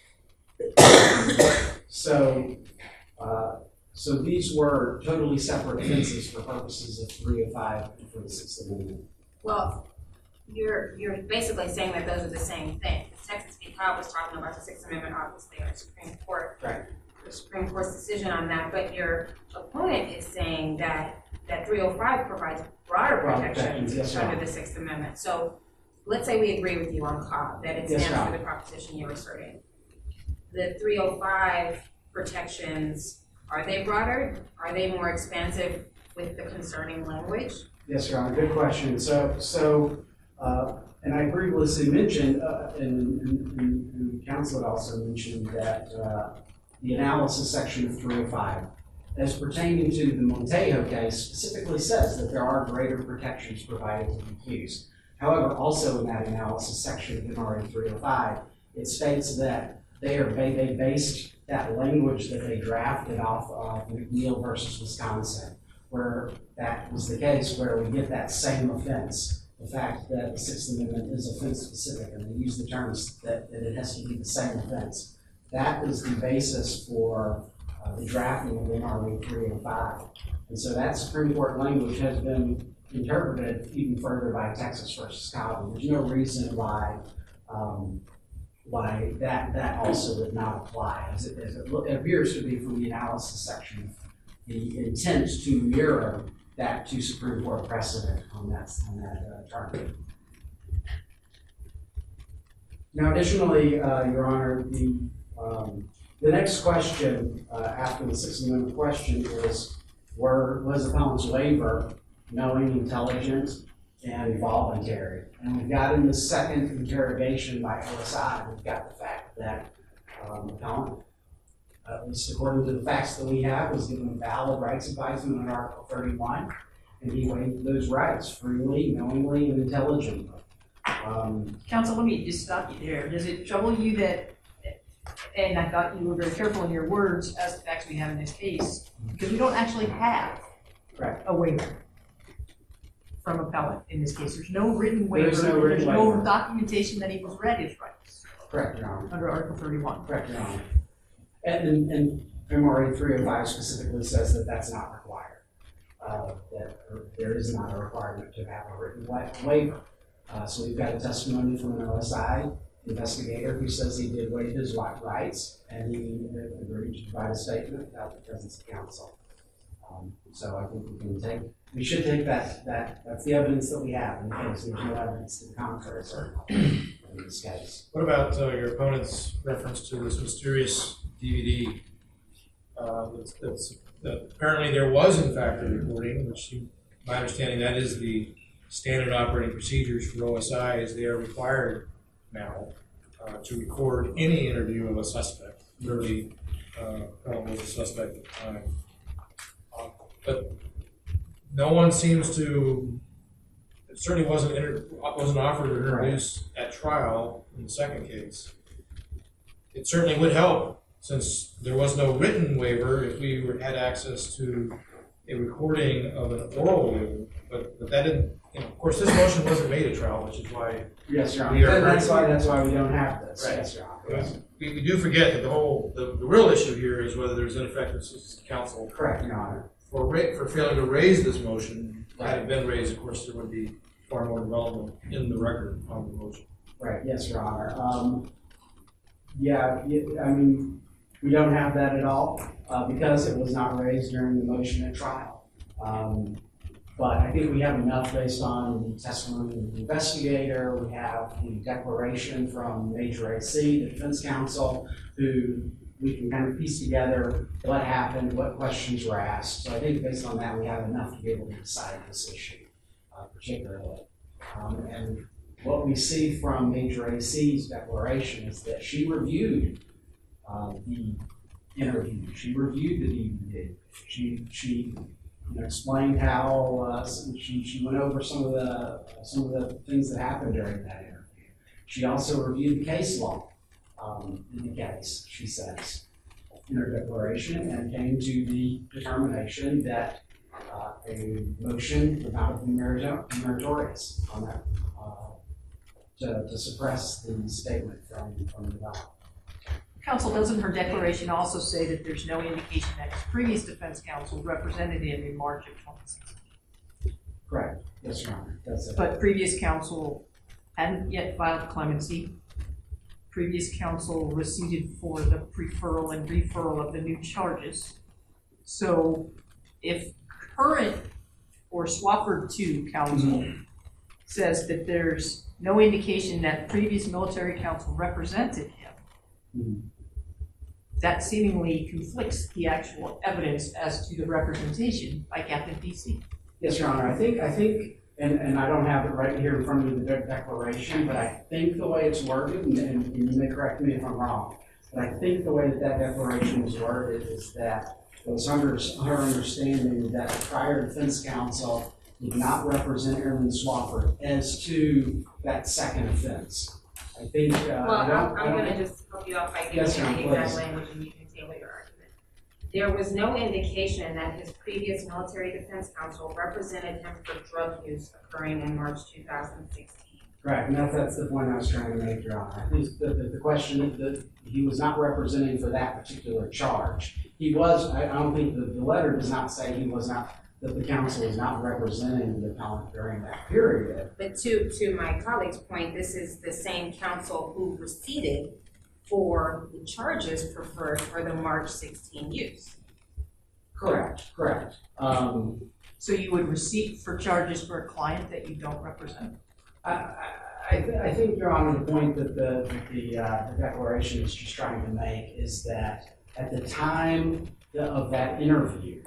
[SPEAKER 6] So, uh, so these were totally separate offenses for purposes of three oh five and for the Sixth Amendment.
[SPEAKER 4] Well, you're, you're basically saying that those are the same thing. Texas v. Cobb was talking about the Sixth Amendment, obviously, our Supreme Court.
[SPEAKER 6] Right.
[SPEAKER 4] The Supreme Court's decision on that, but your opponent is saying that that three oh five provides broader protections
[SPEAKER 6] yes,
[SPEAKER 4] under the Sixth Amendment. So let's say we agree with you on Cobb, that it
[SPEAKER 6] Yes,
[SPEAKER 4] stands for
[SPEAKER 6] ma'am.
[SPEAKER 4] the proposition you're asserting. The three oh five protections, are they broader? Are they more expansive with the concerning language?
[SPEAKER 6] Yes, Your Honor, good question. So, so, uh, and I previously mentioned, uh, and, and, and counsel had also mentioned that uh, the analysis section of three oh five, as pertaining to the Montejo case, specifically says that there are greater protections provided to the accused. However, also in that analysis section of M R A three oh five, it states that they are they based that language that they drafted off of McNeil versus Wisconsin, where that was the case where we get that same offense. The fact that the Sixth Amendment is offense specific, and they use the terms that, that it has to be the same offense. That is the basis for Uh, the drafting of M R A three oh five. And so that Supreme Court language has been interpreted even further by Texas versus Cobb. There's no reason why um, why that that also would not apply. As it, as it, look, it appears to be from the analysis section, the intent to mirror that to Supreme Court precedent on that, on that uh, target. Now, additionally, uh, Your Honor, the um, The next question uh, after the Sixth Amendment question is, were, was the appellant's waiver knowing, intelligent, and voluntary? And we've got in the second interrogation by O S I, we've got the fact that um, the appellant, at least according to the facts that we have, was given a valid rights advisement under Article thirty-one, and he waived those rights freely, knowingly, and intelligently. Um,
[SPEAKER 5] Counsel, let me just stop you there. Does it trouble you that, and I thought you were very careful in your words as the facts we have in this case, because we don't actually have
[SPEAKER 6] Correct.
[SPEAKER 5] a waiver from appellant in this case. There's no written waiver.
[SPEAKER 6] There's no written
[SPEAKER 5] There's no
[SPEAKER 6] waiver.
[SPEAKER 5] documentation that he was read his rights
[SPEAKER 6] Correct, Your Honor.
[SPEAKER 5] under Article thirty-one.
[SPEAKER 6] Correct, Your Honor. And, and, and M R A three oh five specifically says that that's not required. Uh, that there is not a requirement to have a written wa- waiver. Uh, so we've got a testimony from an O S I investigator who says he did waive his rights, and he agreed to provide a statement without the presence of counsel. Um, so I think we can take, we should take that, that that's the evidence that we have in the case. There's no evidence to the contrary, certainly, in this case.
[SPEAKER 2] What about uh, your opponent's reference to this mysterious D V D? Uh, that's, that's, that apparently there was in fact a recording, which you, my understanding that is the standard operating procedures for O S I, is they are required now uh, to record any interview of a suspect. Clearly, uh, Pelham was a suspect at the time. Uh, but no one seems to, it certainly wasn't, inter- wasn't offered to introduce at trial in the second case. It certainly would help, since there was no written waiver, if we were, had access to a recording of an oral waiver, but, but that didn't, you know, of course, this motion wasn't made at trial, which is why.
[SPEAKER 6] Yes, Your
[SPEAKER 2] We
[SPEAKER 6] Honor.
[SPEAKER 2] are-
[SPEAKER 6] That's why, that's why we don't have this.
[SPEAKER 2] Right.
[SPEAKER 6] Yes, Your Honor.
[SPEAKER 2] We, we do forget that the whole, the, the real issue here is whether there's ineffective assistance of counsel
[SPEAKER 6] Correct, Your Honor.
[SPEAKER 2] for ra- for failing to raise this motion. Had it been raised, of course, there would be far more development in the record on the motion.
[SPEAKER 6] Right, yes, Your Honor. Um, yeah, y- I mean, we don't have that at all, uh, because it was not raised during the motion at trial. Um, but I think we have enough based on the testimony of the investigator. We have the declaration from Major A C, the defense counsel, who we can kind of piece together what happened, what questions were asked. So I think based on that, we have enough to be able to decide this issue, uh, particularly. Um, and what we see from Major A C's declaration is that she reviewed uh, the interview. She reviewed the D V D. She she you know, explained how uh, she she went over some of the some of the things that happened during that interview. She also reviewed the case law um, in the case. She says in her declaration and came to the determination that uh, a motion would not have been meritorious on that. Uh, To, to suppress the statement from, from the doc.
[SPEAKER 5] Counsel, doesn't her declaration also say that there's no indication that his previous defense counsel represented him in March of twenty sixteen?
[SPEAKER 6] Correct. Yes, Your Honor. That's it.
[SPEAKER 5] But previous counsel hadn't yet filed clemency. Previous counsel receded for the preferral and referral of the new charges. So if current or Swofford two counsel mm-hmm. says that there's no indication that previous military counsel represented him,
[SPEAKER 6] mm-hmm.
[SPEAKER 5] that seemingly conflicts the actual evidence as to the representation by Captain D C.
[SPEAKER 6] Yes, Your Honor. I think, I think, and, and I don't have it right here in front of me, the declaration, but I think the way it's worded, and, and you may correct me if I'm wrong, but I think the way that that declaration was worded is that it was under her understanding that the prior defense counsel did not represent Airman Swofford as to that second offense. I think. Uh,
[SPEAKER 4] Well,
[SPEAKER 6] I
[SPEAKER 4] I'm,
[SPEAKER 6] don't,
[SPEAKER 4] I'm
[SPEAKER 6] I
[SPEAKER 4] gonna just help you out by giving
[SPEAKER 6] Yes,
[SPEAKER 4] you
[SPEAKER 6] ma'am,
[SPEAKER 4] the exact
[SPEAKER 6] please.
[SPEAKER 4] language and you can tailor your argument. There was no indication that his previous military defense counsel represented him for drug use occurring in March two thousand sixteen.
[SPEAKER 6] Correct, and that's, that's the point I was trying to make, Your Honor. I think the, the, the question is that he was not representing for that particular charge. He was, I, I don't think the, the letter does not say he was not, that the counsel is not representing the appellant during that period.
[SPEAKER 4] But to, to my colleague's point, this is the same counsel who receded for the charges preferred for the March sixteen use.
[SPEAKER 6] Correct, correct. Um,
[SPEAKER 5] So you would receipt for charges for a client that you don't represent?
[SPEAKER 6] I, I, I, th- I think, Your Honor, the point that the, that the, uh, the declaration is just trying to make is that at the time the, of that interview,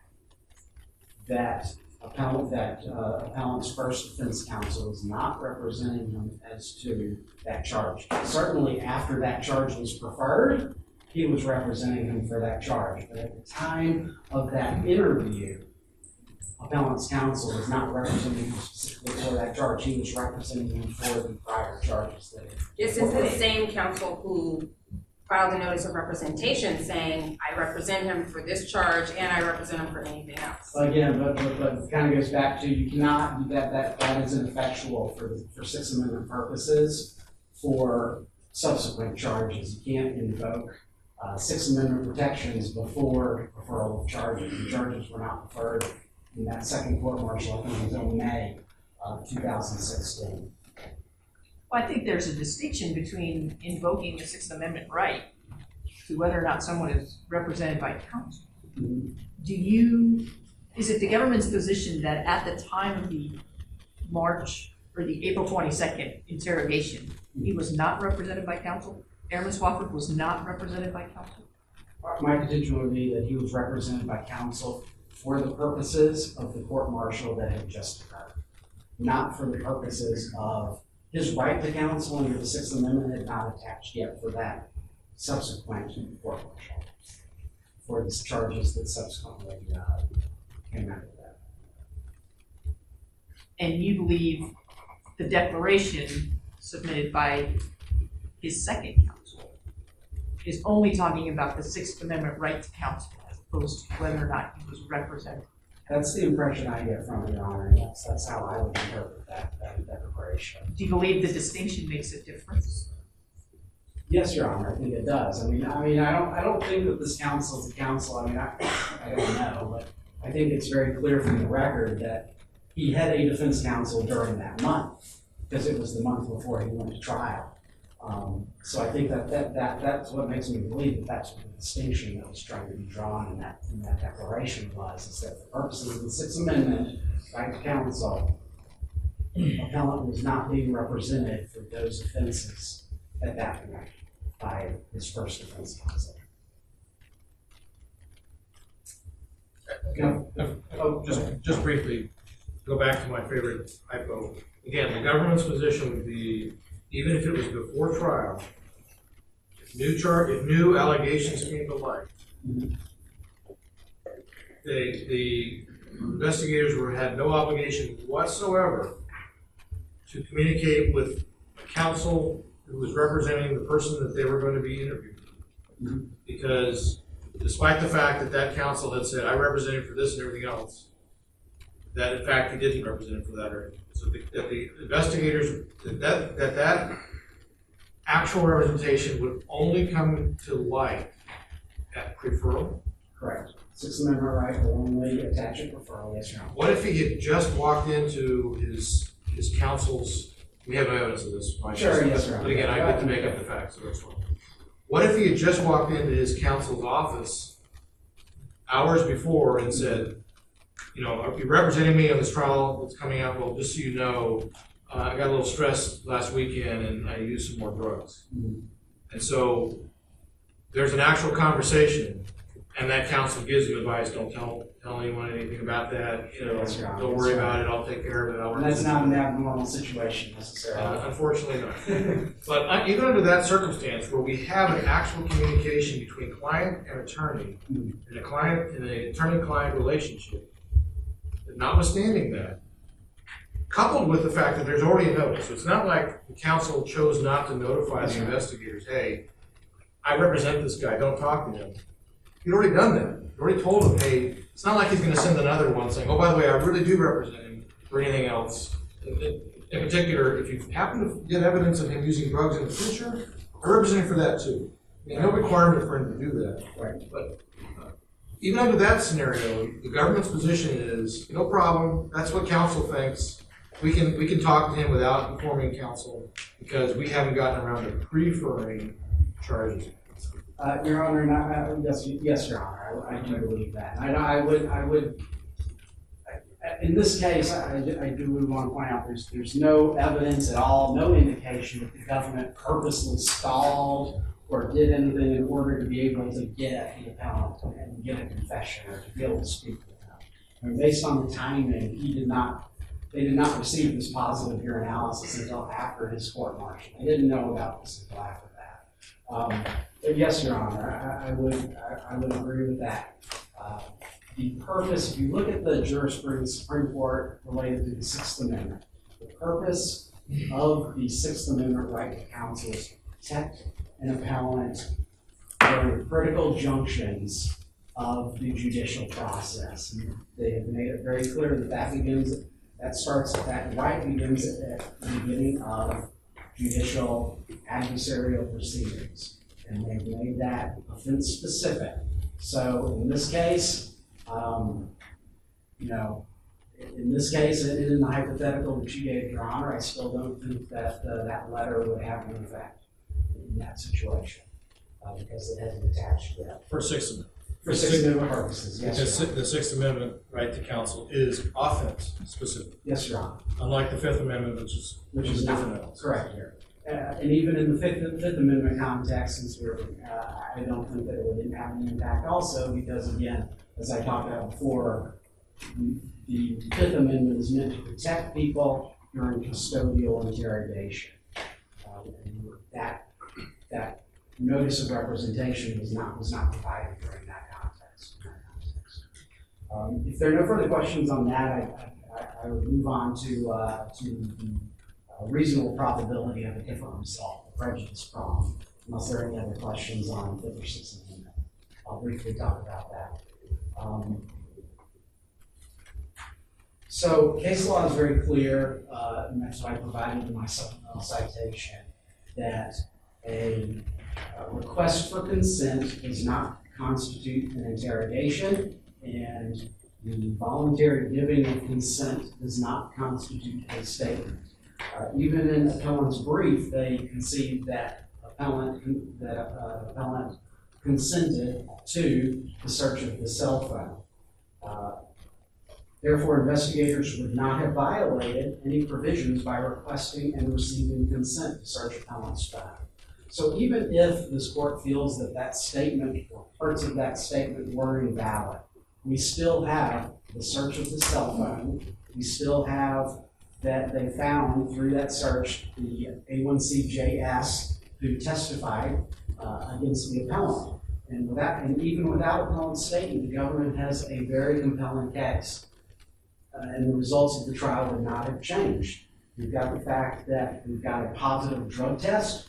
[SPEAKER 6] that appellant, that uh, appellant's first defense counsel is not representing him as to that charge. Certainly after that charge was preferred, he was representing him for that charge. But at the time of that interview, appellant's counsel was not representing him specifically for that charge. He was representing him for the prior charges that he.
[SPEAKER 4] This is the same counsel who filed a notice of representation saying, I represent him for this charge and I represent him for anything else.
[SPEAKER 6] Again, but, but, but it kind of goes back to, you cannot, that, that, that is ineffectual for, the- for Sixth Amendment purposes for subsequent charges. You can't invoke uh, Sixth Amendment protections before referral of charges. The charges were not preferred in that second court martial, I think, until May of two thousand sixteen.
[SPEAKER 5] Well, I think there's a distinction between invoking the Sixth Amendment right to whether or not someone is represented by counsel.
[SPEAKER 6] Mm-hmm.
[SPEAKER 5] Do you, is it the government's position that at the time of the March or the April twenty-second interrogation, he was not represented by counsel? Airman Swofford was not represented by counsel?
[SPEAKER 6] My contention would be that he was represented by counsel for the purposes of the court martial that had just occurred, not for the purposes of his right to counsel under the Sixth Amendment had not attached yet for that subsequent court martial, for the charges that subsequently uh, came out of that.
[SPEAKER 5] And you believe the declaration submitted by his second counsel is only talking about the Sixth Amendment right to counsel as opposed to whether or not he was represented?
[SPEAKER 6] That's the impression I get from it, Your Honor, and that's, that's how I would interpret that, that declaration.
[SPEAKER 5] Do you believe the distinction makes a difference?
[SPEAKER 6] Yes, Your Honor, I think it does. I mean, I mean, I don't, I don't think that this counsel is a counsel. I mean, I, I don't know, but I think it's very clear from the record that he had a defense counsel during that month because it was the month before he went to trial. Um, so I think that, that, that that's what makes me believe that that's what the distinction that was trying to be drawn in that, in that declaration was, is that for purposes of the Sixth Amendment, right to counsel, appellant was not being represented for those offenses at that point by his first defense counsel. No,
[SPEAKER 2] Oh, just, just briefly, go back to my favorite hypo. Again, the government's position would be, even if it was before trial, if new char, if new allegations came to light, the, the investigators were, had no obligation whatsoever to communicate with counsel who was representing the person that they were going to be interviewing.
[SPEAKER 6] Mhm.
[SPEAKER 2] Because despite the fact that that counsel had said, I represented for this and everything else, that in fact he didn't represent for that area. So the, that the investigators, that, that, that that actual representation would only come to light at referral.
[SPEAKER 6] correct. Sixth Amendment right will only attach a referral, yes, Your Honor.
[SPEAKER 2] What if he had just walked into his, his counsel's, we have no evidence of this. right?
[SPEAKER 6] Sure, yes, Your Honor.
[SPEAKER 2] But again, I get to make up the facts, so that's fine. What if he had just walked into his counsel's office hours before and said, you know, are you representing me on this trial that's coming out? Well, just so you know, uh, I got a little stressed last weekend and I used some more drugs.
[SPEAKER 6] Mhm.
[SPEAKER 2] And so there's an actual conversation and that counsel gives you advice, don't tell, tell anyone anything about that, you know,
[SPEAKER 6] Yes, Your Honor.
[SPEAKER 2] don't worry about it, I'll take care of it. I'll
[SPEAKER 6] And that's not an abnormal situation necessarily.
[SPEAKER 2] Uh, unfortunately not. But uh, even under that circumstance where we have an actual communication between client and attorney,
[SPEAKER 6] Mhm.
[SPEAKER 2] and a client, and an attorney-client relationship, notwithstanding that, coupled with the fact that there's already a notice, so it's not like the counsel chose not to notify
[SPEAKER 6] That's
[SPEAKER 2] the
[SPEAKER 6] right.
[SPEAKER 2] investigators, hey, I represent this guy, don't talk to him. He'd already done that. He'd already told him, hey, it's not like he's gonna send another one saying, oh, by the way, I really do represent him or anything else. In, in- in particular, if you happen to get evidence of him using drugs in the future, I represent him for that too. I mean, no requirement for him to do that.
[SPEAKER 6] Right.
[SPEAKER 2] But uh, even under that scenario, the government's position is, no problem, that's what counsel thinks. We can, we can talk to him without informing counsel because we haven't gotten around to preferring charges.
[SPEAKER 6] Uh, Your Honor, not, uh, yes, yes, Your Honor, I, I do believe that. I, I would, I would, I- in this case, I, I do- I do want to point out, there's, there's no evidence at all, no indication that the government purposely stalled or did anything in order to be able to get the appellant and get a confession or to be able to speak with him. And based on the timing, he did not, they did not receive this positive urinalysis until after his court martial. They didn't know about this until after that. Um, but yes, Your Honor, I, I would, I, I would agree with that. Uh, the purpose, if you look at the jurisprudence Supreme Court related to the Sixth Amendment, the purpose of the Sixth Amendment right to counsel is to protect an appellant during critical junctions of the judicial process. And they have made it very clear that that begins, that starts, that right begins at the beginning of judicial adversarial proceedings. And they've made that offense specific. So in this case, um, you know, in this case, and in the hypothetical that you gave, Your Honor, I still don't think that uh, that letter would have an effect in that situation uh, because it hasn't attached yet.
[SPEAKER 2] For Sixth Amendment.
[SPEAKER 6] For Sixth Amendment purposes, yes,
[SPEAKER 2] Because
[SPEAKER 6] Your Honor.
[SPEAKER 2] the Sixth Amendment right to counsel is offense specific,
[SPEAKER 6] Yes, Your Honor.
[SPEAKER 2] unlike the Fifth Amendment, which is
[SPEAKER 6] Which is not
[SPEAKER 2] different else.
[SPEAKER 6] correct here. Uh, and even in the Fifth, Fifth Amendment context, since we're, uh, I don't think that it would have an impact also because, again, as I talked about before, the Fifth Amendment is meant to protect people during custodial interrogation. Um, and that, that notice of representation was not, was not provided during that context. in that context. Um, if there are no further questions on that, I, I, I would move on to, uh, to the uh, reasonable probability of a different result, the prejudice problem, unless there are any other questions on Fifth or Sixth Amendment. I'll briefly talk about that. Um, so case law is very clear, uh, and that's why I provided in my supplemental citation, that a, a request for consent does not constitute an interrogation, and the voluntary giving of consent does not constitute a statement. Uh, even in appellant's brief, they concede that appellant, that uh, appellant consented to the search of the cell phone. Uh, Therefore, investigators would not have violated any provisions by requesting and receiving consent to search appellant's phone. So even if this court feels that that statement or parts of that statement were invalid, we still have the search of the cell phone. We still have that they found through that search the A one C J S who testified uh, against the appellant. And without, and even without appellant's statement, the government has a very compelling case. Uh, and the results of the trial would not have changed. We've got the fact that we've got a positive drug test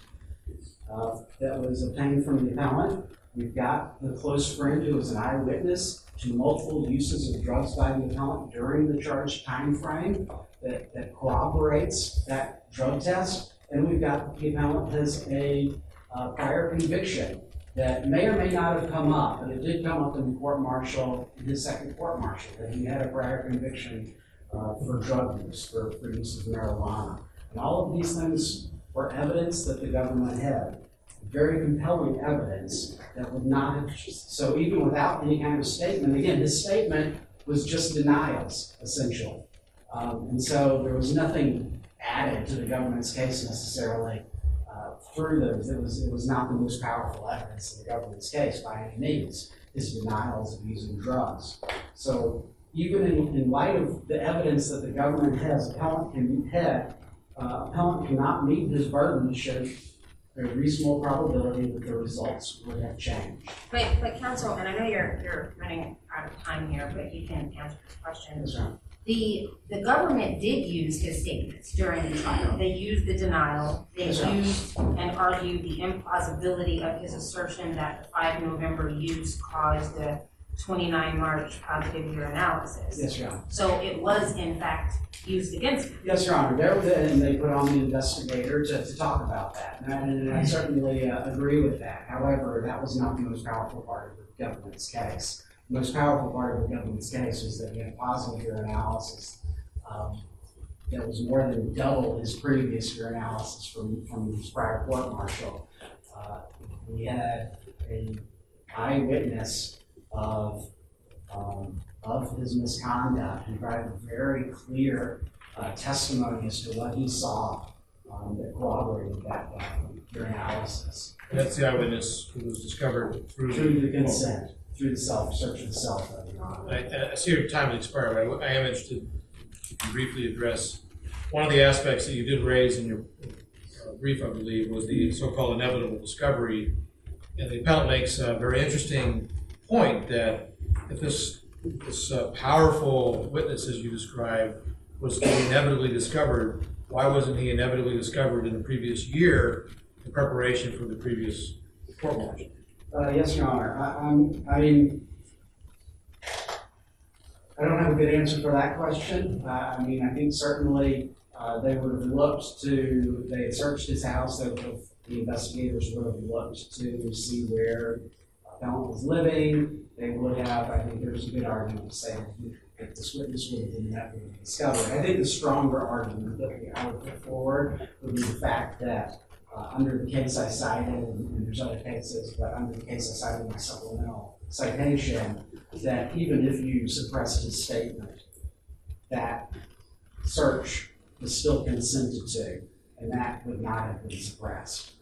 [SPEAKER 6] uh, that was obtained from the appellant. We've got the close friend who was an eyewitness to multiple uses of drugs by the appellant during the charged time frame that, that corroborates that drug test. And we've got the appellant has a uh, prior conviction that may or may not have come up, but it did come up in the court-martial, in his second court-martial, that he had a prior conviction uh, for drug use, for, for use of marijuana. And all of these things were evidence that the government had, very compelling evidence that would not have, so even without any kind of statement, again, his statement was just denials, essentially. Um, and so there was nothing added to the government's case necessarily Uh, through those. It was, it was not the most powerful evidence in the government's case by any means, his denials of using drugs. So even in, in light of the evidence that the government has, appellant can had, uh, appellant cannot meet his burden to show a reasonable probability that the results would have changed.
[SPEAKER 4] But, but counsel, and I know you're, you're running out of time here, but you can answer this question.
[SPEAKER 6] That's right.
[SPEAKER 4] The, the government did use his statements during the trial. They used the denial. They
[SPEAKER 6] That's right.
[SPEAKER 4] used and argued the implausibility of his assertion that the five November use caused the twenty-nine March positive urinalysis.
[SPEAKER 6] Yes, Your Honor.
[SPEAKER 4] So it was in fact used against him.
[SPEAKER 6] Yes, Your Honor. There, and they put on the investigator to, to talk about that. And I, and I certainly uh, agree with that. However, that was not the most powerful part of the government's case. The most powerful part of the government's case was that he had positive urinalysis um, that was more than double his previous urinalysis from, from his prior court-martial. Uh, we had an eyewitness of, um, of his misconduct and provided very clear uh, testimony as to what he saw um, that corroborated that um, urinalysis.
[SPEAKER 2] And that's the eyewitness who was discovered through.
[SPEAKER 6] Through the consent. Through the self search of the cell phone, Your Honor.
[SPEAKER 2] I, I see your time has expired, but I, I am interested to briefly address one of the aspects that you did raise in your uh, brief, I believe, was the so-called inevitable discovery. And the appellant makes a very interesting point that if this, this uh, powerful witness, as you described, was to be inevitably discovered, why wasn't he inevitably discovered in the previous year in preparation for the previous court-martial?
[SPEAKER 6] Uh, yes, Your Honor. I, I'm, I mean, I don't have a good answer for that question. Uh, I mean, I think certainly uh, they would have looked to, they had searched his house, they would have, the investigators would have looked to see where appellant was living. They would have, I think there's a good argument to say that this witness would have been inevitably discovered. I think the stronger argument that I would put forward would be the fact that Uh, under the case I cited, and, and there's other cases, but under the case I cited in my supplemental citation, that even if you suppressed his statement, that search was still consented to, and that would not have been suppressed.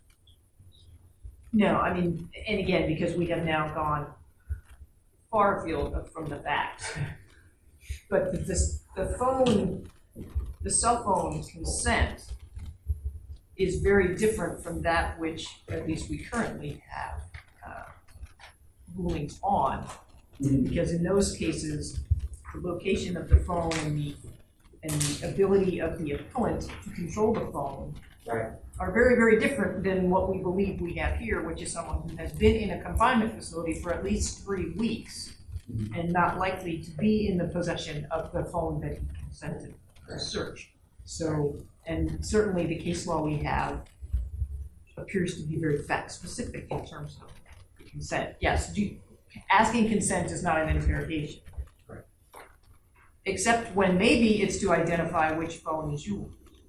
[SPEAKER 5] No, I mean, and again, because we have now gone far afield from the facts. But the, this, the phone, the cell phone consent is very different from that which at least we currently have uh, rulings on.
[SPEAKER 6] Mm-hmm.
[SPEAKER 5] Because in those cases, the location of the phone and the, and the ability of the appellant to control the phone
[SPEAKER 6] Right.
[SPEAKER 5] are very, very different than what we believe we have here, which is someone who has been in a confinement facility for at least three weeks
[SPEAKER 6] Mhm.
[SPEAKER 5] and not likely to be in the possession of the phone that he consented to search. So, and certainly the case law we have appears to be very fact specific in terms of consent. Yes, do, asking consent is not an interrogation.
[SPEAKER 6] Right.
[SPEAKER 5] Except when maybe it's to identify which phone is yours.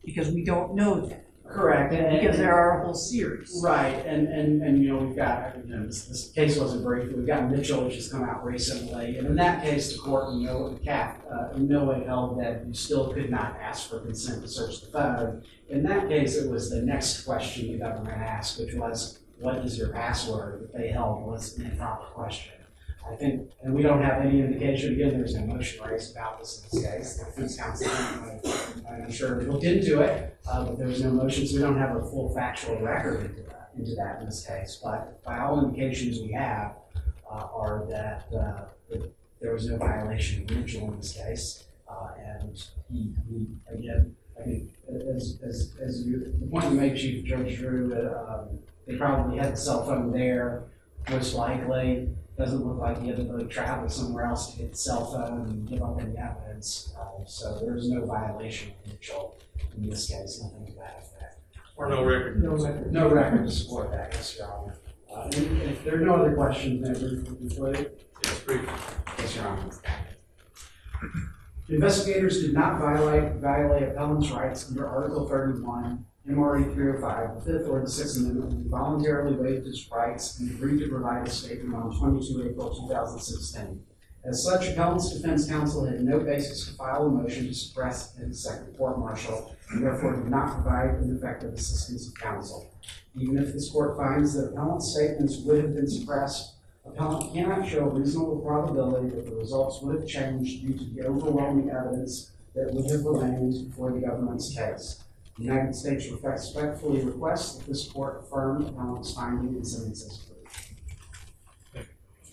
[SPEAKER 5] Because we don't know that,
[SPEAKER 6] Correct. and-
[SPEAKER 5] because there are a whole series.
[SPEAKER 6] Right, and, and, and, you know, we've got, you know, this, this case wasn't brief, we've got Mitchell, which has come out recently, and in that case, the court in no, cap, uh, in no way held that you still could not ask for consent to search the phone. In that case, it was the next question the government asked, which was, what is your password, that they held was an improper question. I think, and we don't have any indication, again, there's no motion raised about this in this case. The defense counsel, uh, I'm sure, looked into it, uh, but there was no motion, so we don't have a full factual record into that, into that in this case. But by all indications we have uh, are that, uh, that there was no violation of Mitchell in this case. Uh, and he, he, again, I think, as, as, as you, the point you made, Chief Judge Drew, uh, um, they probably had the cell phone there, most likely. Doesn't look like he had to really travel somewhere else to get the cell phone and give up any evidence. Uh, so there's no violation of Mitchell in this case, nothing to that effect.
[SPEAKER 2] Or no record?
[SPEAKER 5] No record.
[SPEAKER 6] No record to support that, yes, Your Honor. Uh, and if there are no other questions, then we will conclude.
[SPEAKER 2] Yes, brief.
[SPEAKER 6] Yes, Your Honor. Investigators did not violate, violate appellant's rights under Article thirty-one, M R E three oh five, the Fifth or the Sixth Amendment, and voluntarily waived his rights and agreed to provide a statement on twenty-two April two thousand sixteen. As such, appellant's defense counsel had no basis to file a motion to suppress his second court-martial, and therefore did not provide ineffective assistance of counsel. Even if this court finds that appellant's statements would have been suppressed, appellant cannot show a reasonable probability that the results would have changed due to the overwhelming evidence that would have remained before the government's case. The United States respectfully requests that this court affirm appellant's finding and sentence as approved.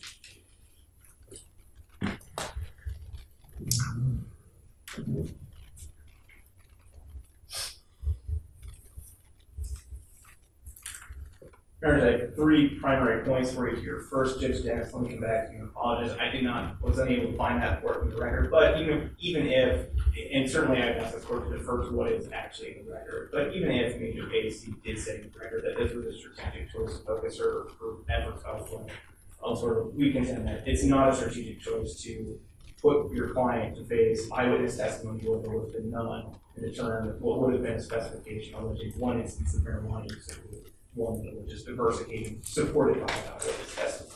[SPEAKER 3] There's like three primary points for you here. First, Judge Dennis, let me come back to you and apologize. I did not, was unable to find that part in the record, but even, even if, and certainly I've asked the court to defer to what is actually in the record, but even if Major Casey did say in the record that this was a strategic choice to focus or, or efforts elsewhere, elsewhere, we contend that it's not a strategic choice to put your client to face eyewitness testimony where there would have been none and determine what would have been a specification on which one instance of marijuana use that would one that would just diversity supported by that witness testimony.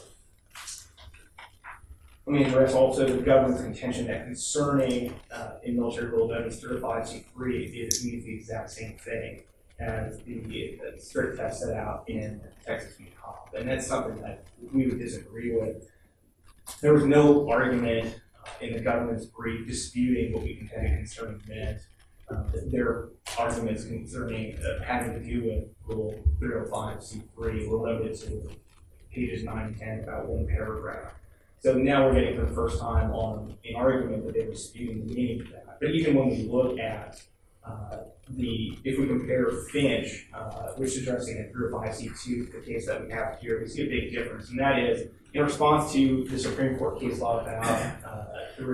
[SPEAKER 3] Let me address also the government's contention that concerning uh, in military rule evidence thirty-five C three, it means the exact same thing as the, the strict test set out in Texas v. Cobb. And that's something that we would disagree with. There was no argument uh, in the government's brief disputing what we contended concerning meant. Uh, their arguments concerning uh, having to do with Rule three oh five C three were limited to pages nine and ten, about one paragraph. So now we're getting for the first time on an argument that they were disputing the meaning of that. But even when we look at uh, the, if we compare Finch, uh, which is addressing in three oh five C two, the case that we have here, we see a big difference. And that is, in response to the Supreme Court case law about, uh,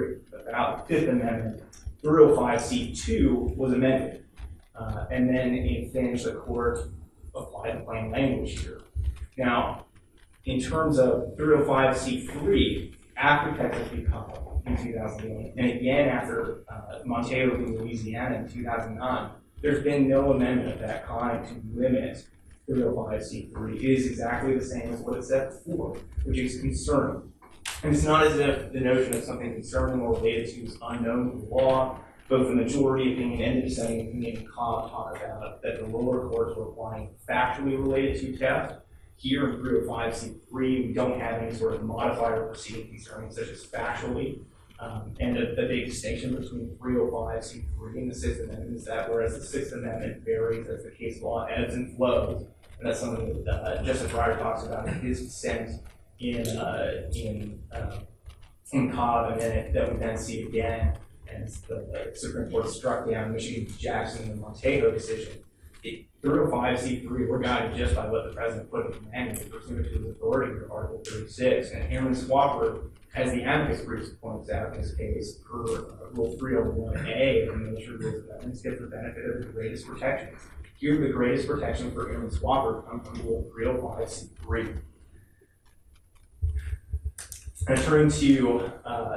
[SPEAKER 3] about the Fifth Amendment, three oh five C two was amended. Uh, and then in Finch, the court applied the plain language here. Now, in terms of three oh five C three, after Texas v. Cobb in two thousand one, and again after uh, Montero v. Louisiana in two thousand nine, there's been no amendment of that kind to limit three oh five C three. It is exactly the same as what it said before, which is concerning. And it's not as if the notion of something concerning or related to is unknown to the law. Both the majority opinion and the dissenting opinion in Cobb talk about that the lower courts were applying factually related to test. Here in three oh five C three, we don't have any sort of modifier proceeding concerning such as factually. Um, and the, the big distinction between three oh five C three and the Sixth Amendment is that whereas the Sixth Amendment varies as the case law ebbs and flows, and that's something that uh, Justice Breyer talks about in his dissent in uh, in uh, in Cobb, and then it, that we then see again as the uh, Supreme Court struck down Michigan v. Jackson and the Montego decision. three oh five C three, we're guided just by what the president put in the manual pursuant to his authority under Article thirty-six. And Aaron Swofford, as the amicus brief points out in this case, per uh, Rule three oh one A of the Military Rules of Evidence, gets the benefit of the greatest protections. Here, the greatest protection for Aaron Swofford comes from Rule three oh five C three. And turning to uh,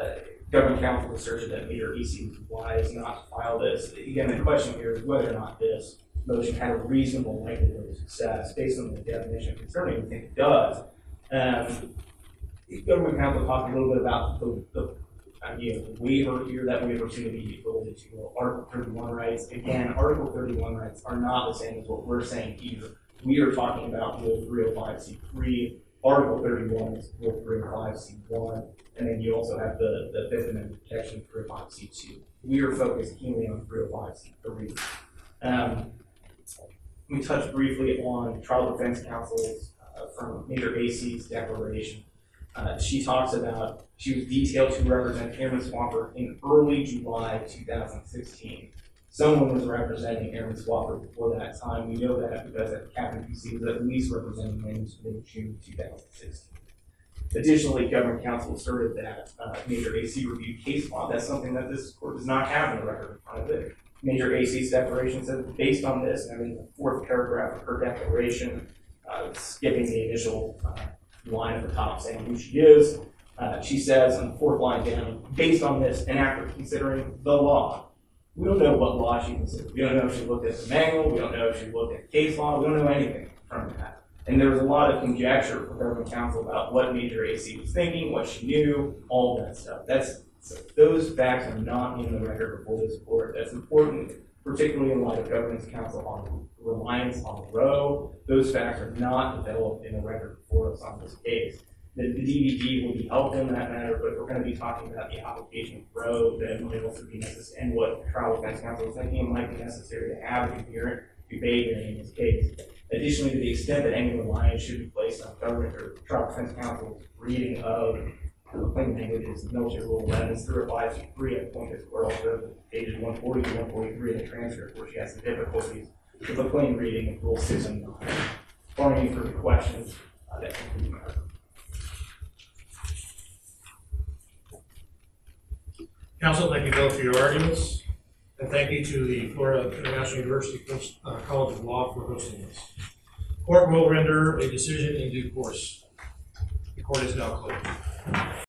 [SPEAKER 3] government counsel asserted that Mayor E C was wise not to file this. Again, the question here is whether or not this motion had a reasonable likelihood of success based on the definition. We certainly think it does. Um, government counsel talked a little bit about the, the idea of the waiver here. That waiver seemed to be related to Article thirty-one rights. Again, Article thirty-one rights are not the same as what we're saying here. We are talking about Rule three oh five C three. Article thirty-one is Rule three oh five C one. And then you also have the, the Fifth Amendment protection, three oh five C two. We are focused keenly on three oh five C three. Um, we touched briefly on trial defense counsel's uh, from Major A C's declaration. Uh, she talks about she was detailed to represent Aaron Swafford in early July two thousand sixteen. Someone was representing Aaron Swafford before that time. We know that because Captain P C was at least representing him in June two thousand sixteen. Additionally, government counsel asserted that uh, Major A C reviewed case law. That's something that this court does not have in the record in front of it. Major A C's declaration said that based on this, and in the fourth paragraph of her declaration, uh, skipping the initial uh, line at the top saying who she is, uh, she says on the fourth line down, based on this, and after considering the law. We don't know what law she considered. We don't know if she looked at the manual. We don't know if she looked at case law. We don't know anything from that. And there was a lot of conjecture from government counsel about what Major A C was thinking, what she knew, all of that stuff. That's so those facts are not in the record before this court. That's important, particularly in light of government counsel on reliance on Roe. Those facts are not developed in the record before us on this case. The, the D V D will be helpful in that matter, but if we're going to be talking about the application of Roe, then it might also be necessary, and what trial defense counsel is thinking, it might be necessary to have a coherent debate in this case. Additionally, to the extent that any reliance should be placed on government or trial defense counsel's reading of the plain languages of military rule eleven, three oh five C three, I point this where also pages one forty to one forty-three in the transcript where she has some difficulties with the plain reading of Rule six and nine. Barring any further questions, uh, that concludes my argument.
[SPEAKER 2] Council, thank you both for your arguments, and thank you to the Florida International University uh, College of Law for hosting this. Court will render a decision in due course. The court is now closed.